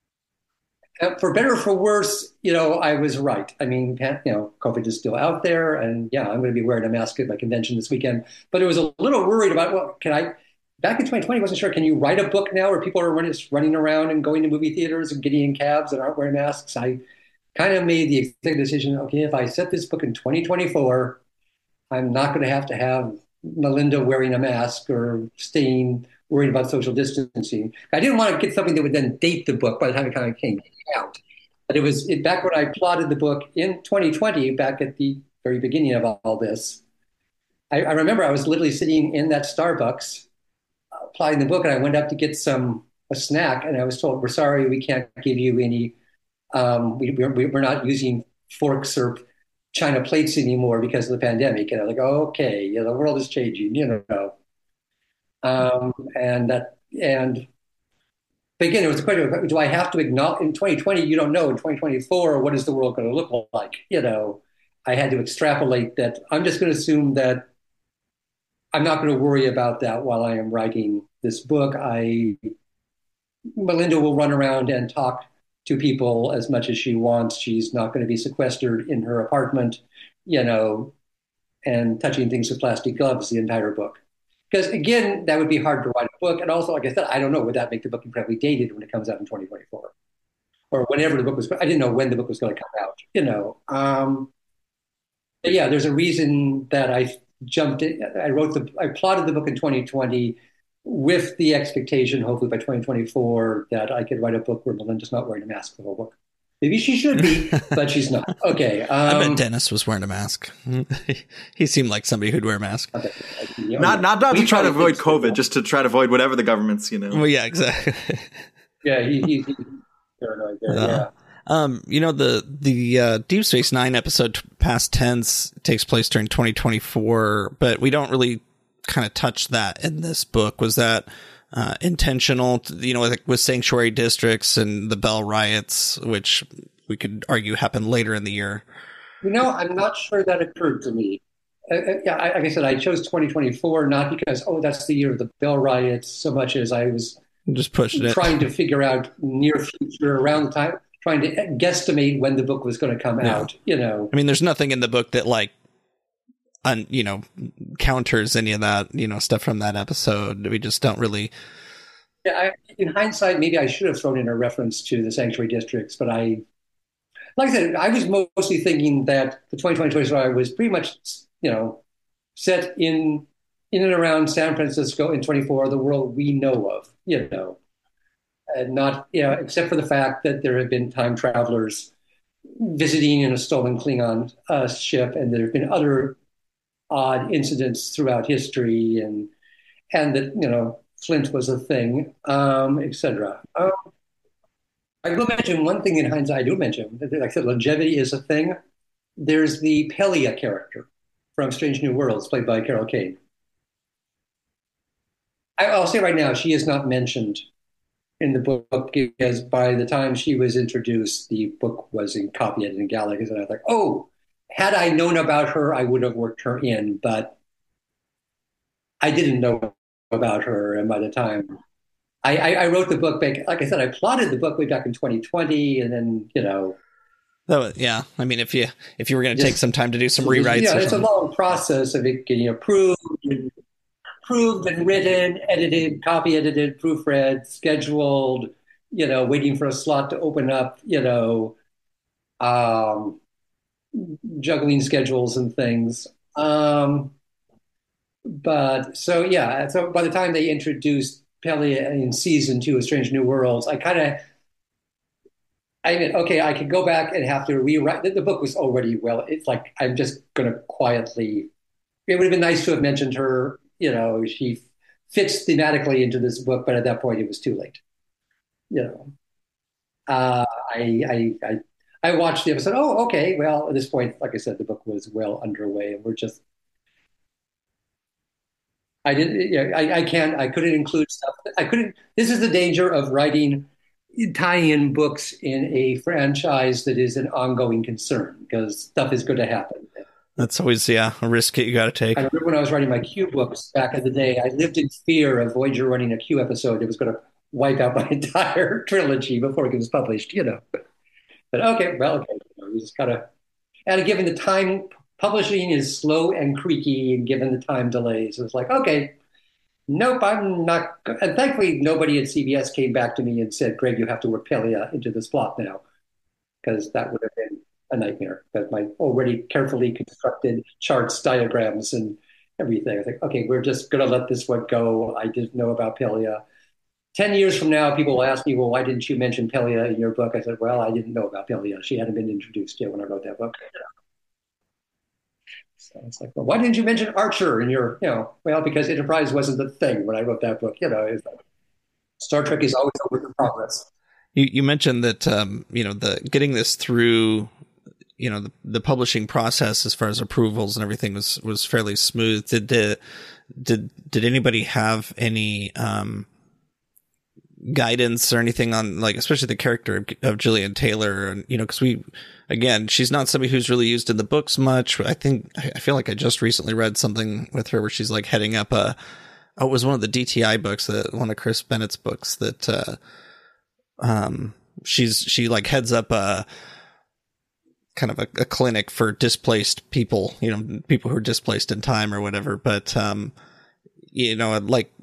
S7: And for better or for worse, you know, I was right. I mean, you know, COVID is still out there, and yeah, I'm going to be wearing a mask at my convention this weekend. But I was a little worried about, well, can I? Back in twenty twenty, I wasn't sure. Can you write a book now where people are running, running around and going to movie theaters and getting in cabs and aren't wearing masks? I kind of made the executive decision, okay, if I set this book in twenty twenty-four, I'm not going to have to have Melinda wearing a mask or staying worried about social distancing. I didn't want to get something that would then date the book by the time it kind of came out. But it was it, back when I plotted the book in twenty twenty, back at the very beginning of all this, I, I remember I was literally sitting in that Starbucks uh, plotting the book, and I went up to get some a snack, and I was told, we're sorry, we can't give you any Um, we, we're, we're not using forks or China plates anymore because of the pandemic. And I was like, oh, okay, yeah, the world is changing, you know. Um, and that, and but again, it was a question of, do I have to acknowledge in twenty twenty? You don't know. In twenty twenty-four, what is the world going to look like? You know, I had to extrapolate that. I'm just going to assume that I'm not going to worry about that while I am writing this book. I, Melinda will run around and talk to people as much as she wants. She's not going to be sequestered in her apartment, you know, and touching things with plastic gloves the entire book. Because again, that would be hard to write a book. And also, like I said, I don't know, would that make the book incredibly dated when it comes out in twenty twenty-four? Or whenever the book was, I didn't know when the book was going to come out, you know. Um, but yeah, there's a reason that I jumped in. I wrote the, I plotted the book in twenty twenty with the expectation, hopefully by twenty twenty-four, that I could write a book where Melinda's not wearing a mask for the whole book. Maybe she should be, but she's not. Okay. Um,
S5: I bet Dennis was wearing a mask. He seemed like somebody who'd wear a mask.
S7: Okay. You know,
S6: Not not, not
S7: we
S6: to try to
S7: probably
S6: avoid
S7: think so.
S6: COVID, just to try to avoid whatever the government's, you know.
S5: Well, yeah, exactly.
S7: Yeah, he, he, he's paranoid there.
S5: Uh,
S7: Yeah.
S5: Um, you know, the the uh, Deep Space Nine episode Past Tense takes place during twenty twenty-four, but we don't really kind of touch that in this book. Was that uh, intentional? To, you know, like with sanctuary districts and the Bell riots, which we could argue happened later in the year.
S7: You know, I'm not sure that occurred to me. Uh, uh, yeah, I, like I said, I chose twenty twenty-four not because, oh, that's the year of the Bell riots, so much as I was
S5: Just pushing it.
S7: trying to figure out near future around the time, trying to guesstimate when the book was going to come
S5: Yeah.
S7: out, you know.
S5: I mean, there's nothing in the book that like, un, you know, counters any of that, you know, stuff from that episode. We just don't really.
S7: Yeah, I, in hindsight, maybe I should have thrown in a reference to the sanctuary districts, but I, like I said, I was mostly thinking that the twenty twenty Toy Story was pretty much, you know, set in in and around San Francisco in twenty-four, the world we know of, you know, and not, you know, except for the fact that there have been time travelers visiting in a stolen Klingon uh, ship, and there have been other odd incidents throughout history, and and that, you know, Flint was a thing, um, et cetera. Um, I will mention one thing in hindsight. I do mention, like I said, longevity is a thing. There's the Pelia character from Strange New Worlds, played by Carol Kane. I, I'll say right now, she is not mentioned in the book because by the time she was introduced, the book was in copy editing Galaxy, and I was like, oh, had I known about her, I would have worked her in, but I didn't know about her, and by the time I, I, I wrote the book back, like I said, I plotted the book way back in twenty twenty, and then, you know,
S5: that was, yeah. I mean, if you if you were going to take some time to do some rewrites,
S7: yeah,
S5: or
S7: it's
S5: something.
S7: a long process of it getting approved, and, approved and written, edited, copy edited, proofread, scheduled, you know, waiting for a slot to open up, you know, um, juggling schedules and things. Um, but so yeah, so by the time they introduced Pelia in season two of Strange New Worlds, I kind of, I mean, okay, I could go back and have to rewrite. The, the book was already well. It's like I'm just going to quietly. It would have been nice to have mentioned her. You know, she fits thematically into this book, but at that point, it was too late. You know, uh, I, I, I, I watched the episode. Oh, okay. Well, at this point, like I said, the book was well underway, and we're just. I didn't. You know, I, I can't. I couldn't include stuff. I couldn't. This is the danger of writing tie-in books in a franchise that is an ongoing concern, because stuff is going to happen.
S5: That's always, yeah, a risk that you got to take.
S7: I remember when I was writing my Q books back in the day, I lived in fear of Voyager running a Q episode that was going to wipe out my entire trilogy before it was published, you know. But okay, well, okay, you know, we just gotta. And given the time, publishing is slow and creaky, and given the time delays, it was like, okay. Nope, I'm not. And thankfully, nobody at C B S came back to me and said, Greg, you have to work Pelia into this plot now, because that would have been a nightmare. But my already carefully constructed charts, diagrams, and everything. I think, okay, we're just going to let this one go. I didn't know about Pelia. Ten years from now, people will ask me, well, why didn't you mention Pelia in your book? I said, well, I didn't know about Pelia. She hadn't been introduced yet when I wrote that book. So it's like, well, why didn't you mention Archer in your, you know, well, because Enterprise wasn't the thing when I wrote that book. You know, it's like, Star Trek is always a work in progress.
S5: You, you mentioned that, um, you know, the getting this through, you know, the, the publishing process as far as approvals and everything was, was fairly smooth. Did the, did, did anybody have any, um, guidance or anything on, like, especially the character of, of Gillian Taylor, and, you know, because we, again, she's not somebody who's really used in the books much. I think, I feel like I just recently read something with her where she's like heading up a, oh, it was one of the D T I books, that one of Chris Bennett's books that, uh, um, she's, she like heads up a kind of a, a clinic for displaced people, you know, people who are displaced in time or whatever. But, um, you know, like,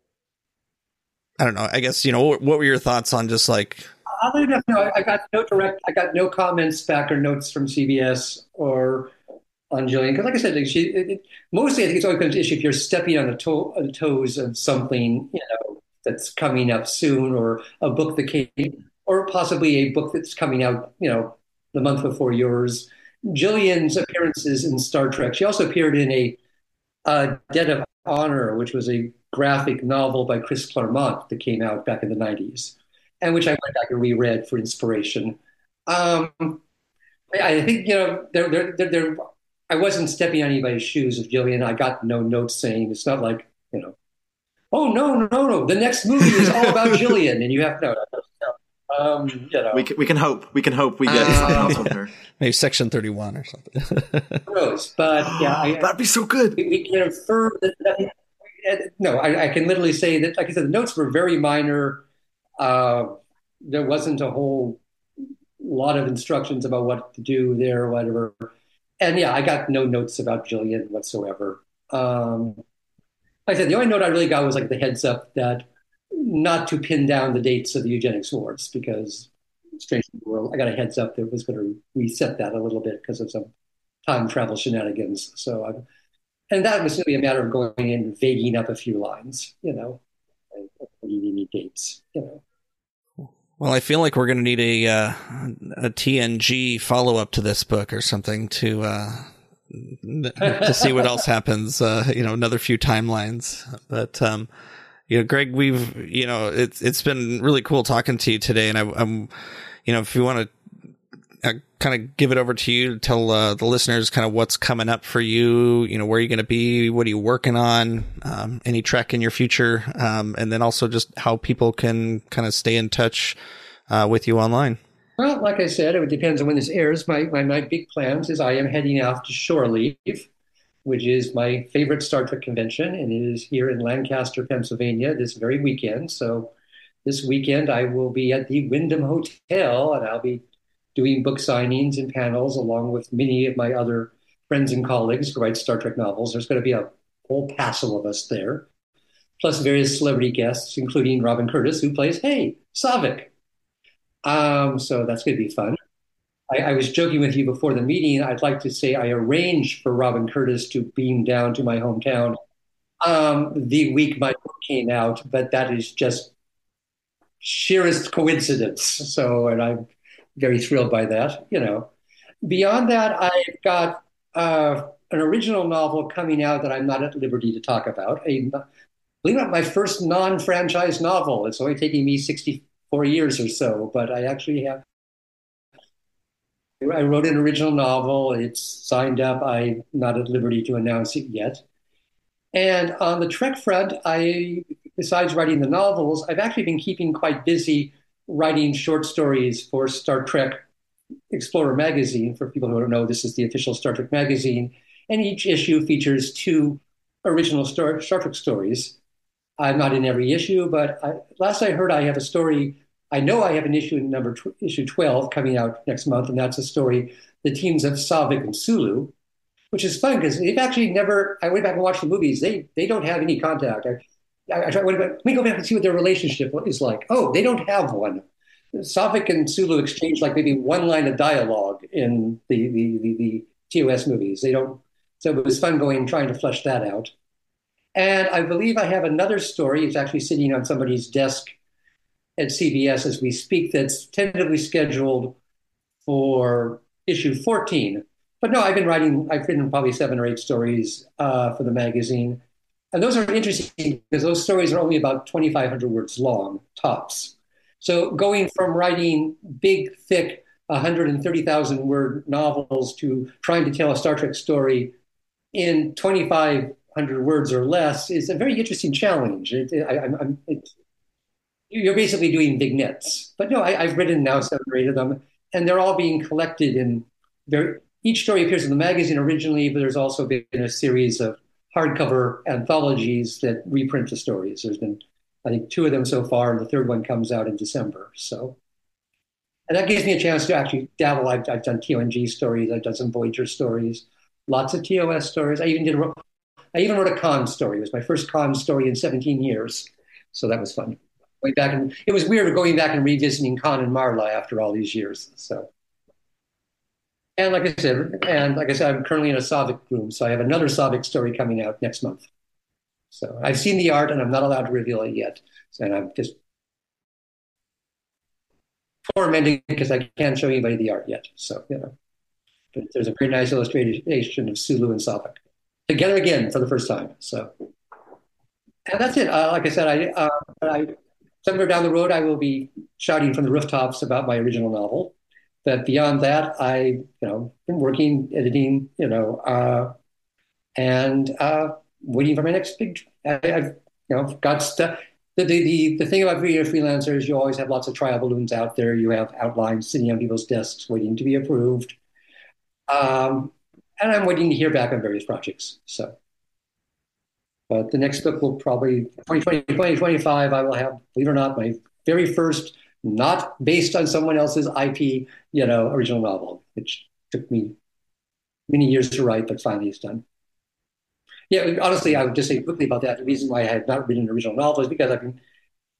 S5: I don't know. I guess, you know, what, what were your thoughts on just like?
S7: Oddly enough, no, I got no direct, I got no comments back or notes from C B S or on Gillian. Because like I said, she, it, it, mostly I think it's always been an issue if you're stepping on the, toe, on the toes of something, you know, that's coming up soon, or a book that came, or possibly a book that's coming out, you know, the month before yours. Gillian's appearances in Star Trek. She also appeared in a uh, Debt of Honor, which was a graphic novel by Chris Claremont that came out back in the nineties, and which I went back and reread for inspiration. Um, I think, you know, there, there, there, there, I wasn't stepping on anybody's shoes of Gillian. I got no notes saying, it's not like, you know, oh, no, no, no, no, the next movie is all about Gillian, and you have no, no, no. Um, you know.
S6: We can, we can hope. We can hope we get
S7: Uh,
S6: something else with her.
S5: Maybe Section thirty-one or something.
S7: Who knows? But yeah, I,
S6: That'd be so good.
S7: we, we can infer that, that no, I, I can literally say that, like I said, the notes were very minor. Uh, there wasn't a whole lot of instructions about what to do there or whatever. And yeah, I got no notes about Gillian whatsoever. Um, like I said, the only note I really got was like the heads up that not to pin down the dates of the eugenics wars, because Strange New World. I got a heads up that was going to reset that a little bit because of some time travel shenanigans. So, I'm, and that was simply a matter of going in and vaguing up a few lines, you know, and you need dates, you know.
S5: Well, I feel like we're going to need a uh, a T N G follow up to this book or something to uh, to see what else happens. Uh, you know, another few timelines. But um, you know, Greg, we've you know it's it's been really cool talking to you today, and I, I'm you know if you want to uh, kind of give it over to you to tell uh, the listeners kind of what's coming up for you. You know, where you're going to be, what are you working on, um, any trek in your future, um, and then also just how people can kind of stay in touch uh, with you online.
S7: Well, like I said, it depends on when this airs. My, my my big plans is I am heading out to Shore Leave, which is my favorite Star Trek convention, and it is here in Lancaster, Pennsylvania, this very weekend. So this weekend I will be at the Wyndham Hotel, and I'll be doing book signings and panels along with many of my other friends and colleagues who write Star Trek novels. There's going to be a whole passel of us there, plus various celebrity guests, including Robin Curtis, who plays, hey, Saavik. Um, so that's going to be fun. I, I was joking with you before the meeting. I'd like to say I arranged for Robin Curtis to beam down to my hometown um, the week my book came out, but that is just sheerest coincidence. So, and I'm very thrilled by that, you know. Beyond that, I've got uh, an original novel coming out that I'm not at liberty to talk about. A, believe it or not, my first non-franchise novel. It's only taking me sixty-four years or so, but I actually have. I wrote an original novel. It's signed up. I'm not at liberty to announce it yet. And on the Trek front, I, besides writing the novels, I've actually been keeping quite busy writing short stories for Star Trek Explorer magazine. For people who don't know, this is the official Star Trek magazine. And each issue features two original Star, Star Trek stories. I'm not in every issue, but I, last I heard, I have a story. I know I have an issue in number tw- issue twelve coming out next month, and that's a story, The Teams of Saavik and Sulu, which is fun because they've actually never, I went back and watched the movies. They they don't have any contact. I, I, I tried, let me go back and see what their relationship is like. Oh, they don't have one. Saavik and Sulu exchange like maybe one line of dialogue in the, the, the, the T O S movies. They don't, so it was fun going, trying to flesh that out. And I believe I have another story. It's actually sitting on somebody's desk at C B S as we speak that's tentatively scheduled for issue fourteen. But no, I've been writing, I've written probably seven or eight stories uh, for the magazine. And those are interesting because those stories are only about twenty-five hundred words long, tops. So going from writing big, thick, one hundred thirty thousand word novels to trying to tell a Star Trek story in twenty-five hundred words or less is a very interesting challenge. It, I, I'm, it's, you're basically doing vignettes. But no, I, I've written now seven or eight of them, and they're all being collected in very, each story appears in the magazine originally, but there's also been a series of hardcover anthologies that reprint the stories. There's been, I think, two of them so far, and the third one comes out in December. So, and that gives me a chance to actually dabble. I've, I've done T O N G stories. I've done some Voyager stories, lots of T O S stories. I even did. A, I even wrote a Khan story. It was my first Khan story in seventeen years, so that was fun. Going back and it was weird going back and revisiting Khan and Marla after all these years. So. And like I said, and like I said, I'm currently in a Saavik room, so I have another Saavik story coming out next month. So I've seen the art, and I'm not allowed to reveal it yet. So, and I'm just tormenting because I can't show anybody the art yet. So you know, but there's a very nice illustration of Sulu and Saavik together again for the first time. So, and that's it. Uh, like I said, I, uh, I somewhere down the road, I will be shouting from the rooftops about my original novel. But beyond that, I, you know, been working, editing, you know, uh, and uh, waiting for my next big. I, I've, you know, got stuff. The, the the the thing about being a freelancer is you always have lots of trial balloons out there. You have outlines sitting on people's desks waiting to be approved, um, and I'm waiting to hear back on various projects. So, but the next book will probably twenty twenty, twenty twenty-five. I will have, believe it or not, my very first. Not based on someone else's I P, you know, original novel, which took me many years to write, but finally it's done. Yeah, honestly, I would just say quickly about that. The reason why I have not written an original novel is because I've been,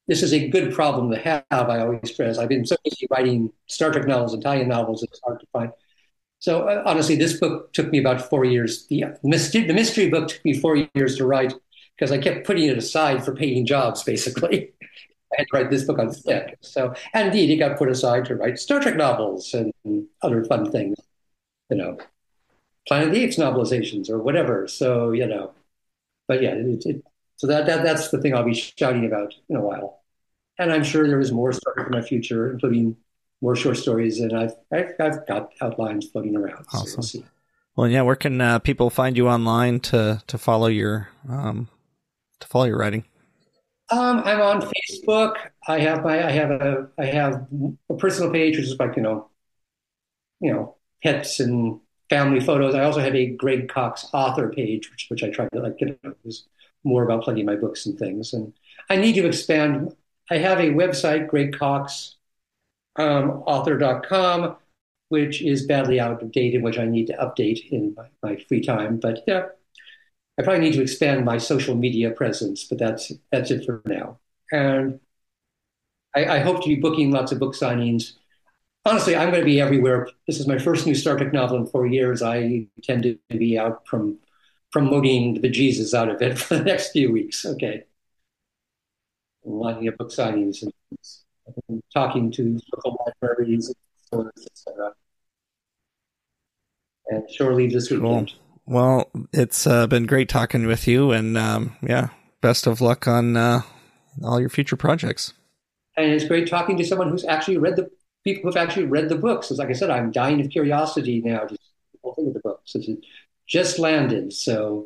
S7: this is a good problem to have, I always stress. I've been so busy writing Star Trek novels, Italian novels, it's hard to find. So uh, honestly, this book took me about four years. The mystery, the mystery book took me four years to write because I kept putting it aside for paying jobs, basically. I had to write this book on set. So, and indeed, it got put aside to write Star Trek novels and other fun things, you know, Planet of the Apes novelizations or whatever. So, you know, but yeah, it, it, so that, that that's the thing I'll be shouting about in a while. And I'm sure there is more Star Trek in my future, including more short stories. And I've, I've, I've got outlines floating around. So
S5: Awesome.
S7: we'll see.
S5: Well, yeah, where can uh, people find you online to, to follow your, um, to follow your writing?
S7: Um, I'm on Facebook. I have my, I have a, I have a personal page, which is like, you know, you know, pets and family photos. I also have a Greg Cox author page, which, which I try to like, you know, is more about plenty of my books and things. And I need to expand. I have a website, greg cox author dot com, which is badly out of date and which I need to update in my, my free time. But yeah, I probably need to expand my social media presence, but that's that's it for now. And I, I hope to be booking lots of book signings. Honestly, I'm going to be everywhere. This is my first new Star Trek novel in four years. I tend to be out from promoting the bejesus out of it for the next few weeks. Okay. Lining up book signings and, and talking to local libraries and stores, et cetera. And sure leave this weekend.
S5: Cool. Well, it's uh, been great talking with you, and um, yeah, best of luck on uh, all your future projects.
S7: And it's great talking to someone who's actually read the people who've actually read the books. Because, like I said, I'm dying of curiosity now. Just the whole thing of the books. It just landed, so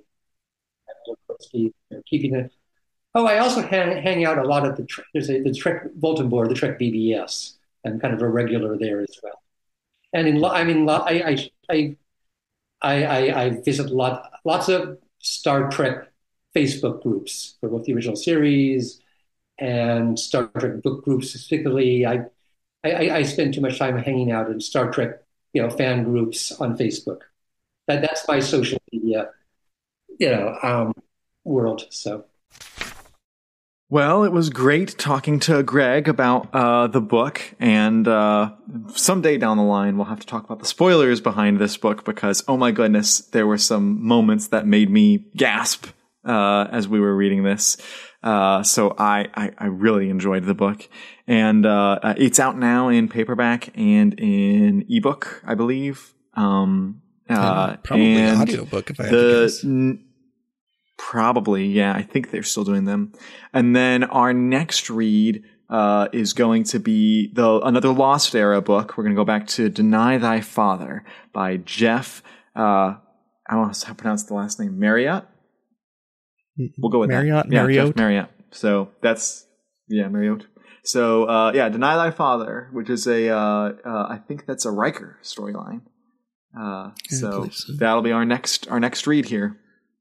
S7: I'm keeping it. Oh, I also hang, hang out a lot at the there's a, the Trek bulletin board, the Trek B B S. I'm kind of a regular there as well. And in I mean, I I I. I, I, I visit lot, lots of Star Trek Facebook groups for both the original series and Star Trek book groups specifically. I, I, I spend too much time hanging out in Star Trek, you know, fan groups on Facebook. That that's my social media, you know, um, world. So.
S6: Well, it was great talking to Greg about uh, the book, and uh, someday down the line we'll have to talk about the spoilers behind this book because, oh my goodness, there were some moments that made me gasp uh, as we were reading this. Uh, so I, I, I really enjoyed the book, and uh, it's out now in paperback and in ebook, I believe. Um, uh,
S5: and probably
S6: and
S5: audiobook if I had
S6: the,
S5: to guess.
S6: N- Probably, yeah. I think they're still doing them. And then our next read uh, is going to be the another Lost Era book. We're going to go back to Deny Thy Father by Jeff. Uh, I don't know how to pronounce the last name. Marriott. We'll go with
S5: Marriott.
S6: that. Yeah,
S5: Marriott.
S6: Jeff Marriott. So that's yeah, Marriott. So uh, yeah, Deny Thy Father, which is a uh, uh, I think that's a Riker storyline. Uh, so, so that'll be our next our next read here.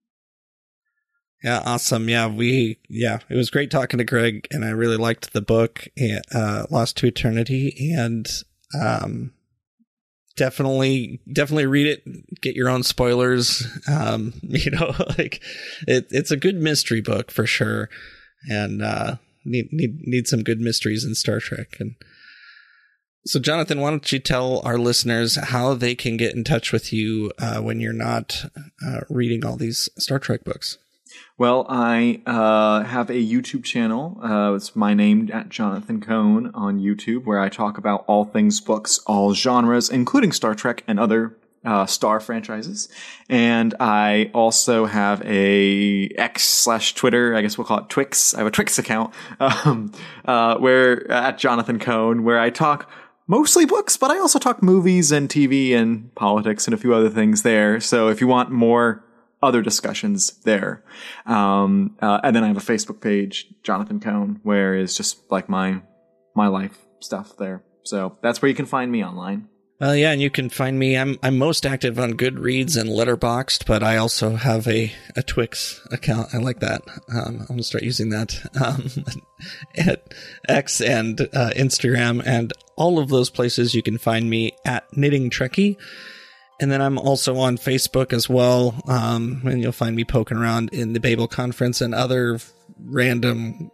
S5: Yeah, awesome. Yeah, we, yeah, it was great talking to Greg, and I really liked the book, uh, Lost to Eternity, and, um, definitely, definitely read it, get your own spoilers. Um, you know, like it, it's a good mystery book for sure. And, uh, need, need, need some good mysteries in Star Trek. And so, Jonathan, why don't you tell our listeners how they can get in touch with you, uh, when you're not, uh, reading all these Star Trek books?
S6: Well, I uh, have a YouTube channel. Uh, it's my name at Jonathan Cohn on YouTube, where I talk about all things books, all genres, including Star Trek and other uh, Star franchises. And I also have a X slash Twitter, I guess we'll call it Twix. I have a Twix account um, uh, where at Jonathan Cohn, where I talk mostly books, but I also talk movies and T V and politics and a few other things there. So if you want more other discussions there. Um, uh, and then I have a Facebook page, Jonathan Cohn, where is just like my, my life stuff there. So that's where you can find me online.
S5: Well, yeah, and you can find me. I'm I'm most active on Goodreads and Letterboxd, but I also have a, a Twix account. I like that. Um, I'm gonna start using that um, at X and uh, Instagram, and all of those places you can find me at Knitting Trekkie. And then I'm also on Facebook as well, um, and you'll find me poking around in the Babel Conference and other random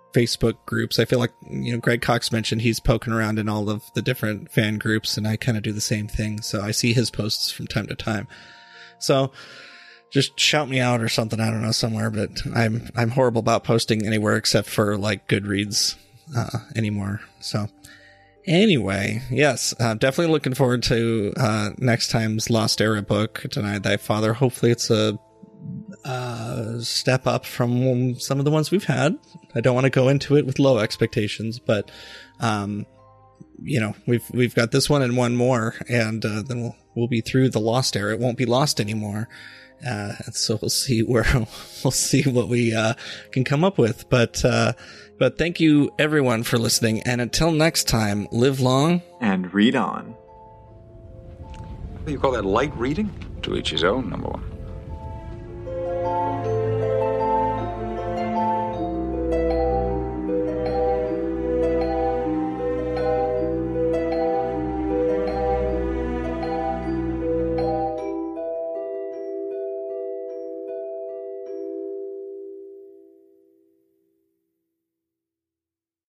S5: Facebook groups. I feel like, you know, Greg Cox mentioned he's poking around in all of the different fan groups, and I kind of do the same thing. So I see his posts from time to time. So just shout me out or something. I don't know, somewhere, but I'm, I'm horrible about posting anywhere except for like Goodreads, uh, anymore. So anyway, yes, uh, definitely looking forward to, uh, next time's Lost Era book, Denied Thy Father. Hopefully it's a, uh, step up from some of the ones we've had. I don't want to go into it with low expectations, but, um, you know, we've, we've got this one and one more, and, uh, then we'll, we'll be through the Lost Era. It won't be lost anymore. Uh, and so we'll see where we'll see what we, uh, can come up with. But, uh, but thank you everyone for listening. And until next time, live long
S6: and read on.
S4: What do you call that, light reading? To each his own, number one.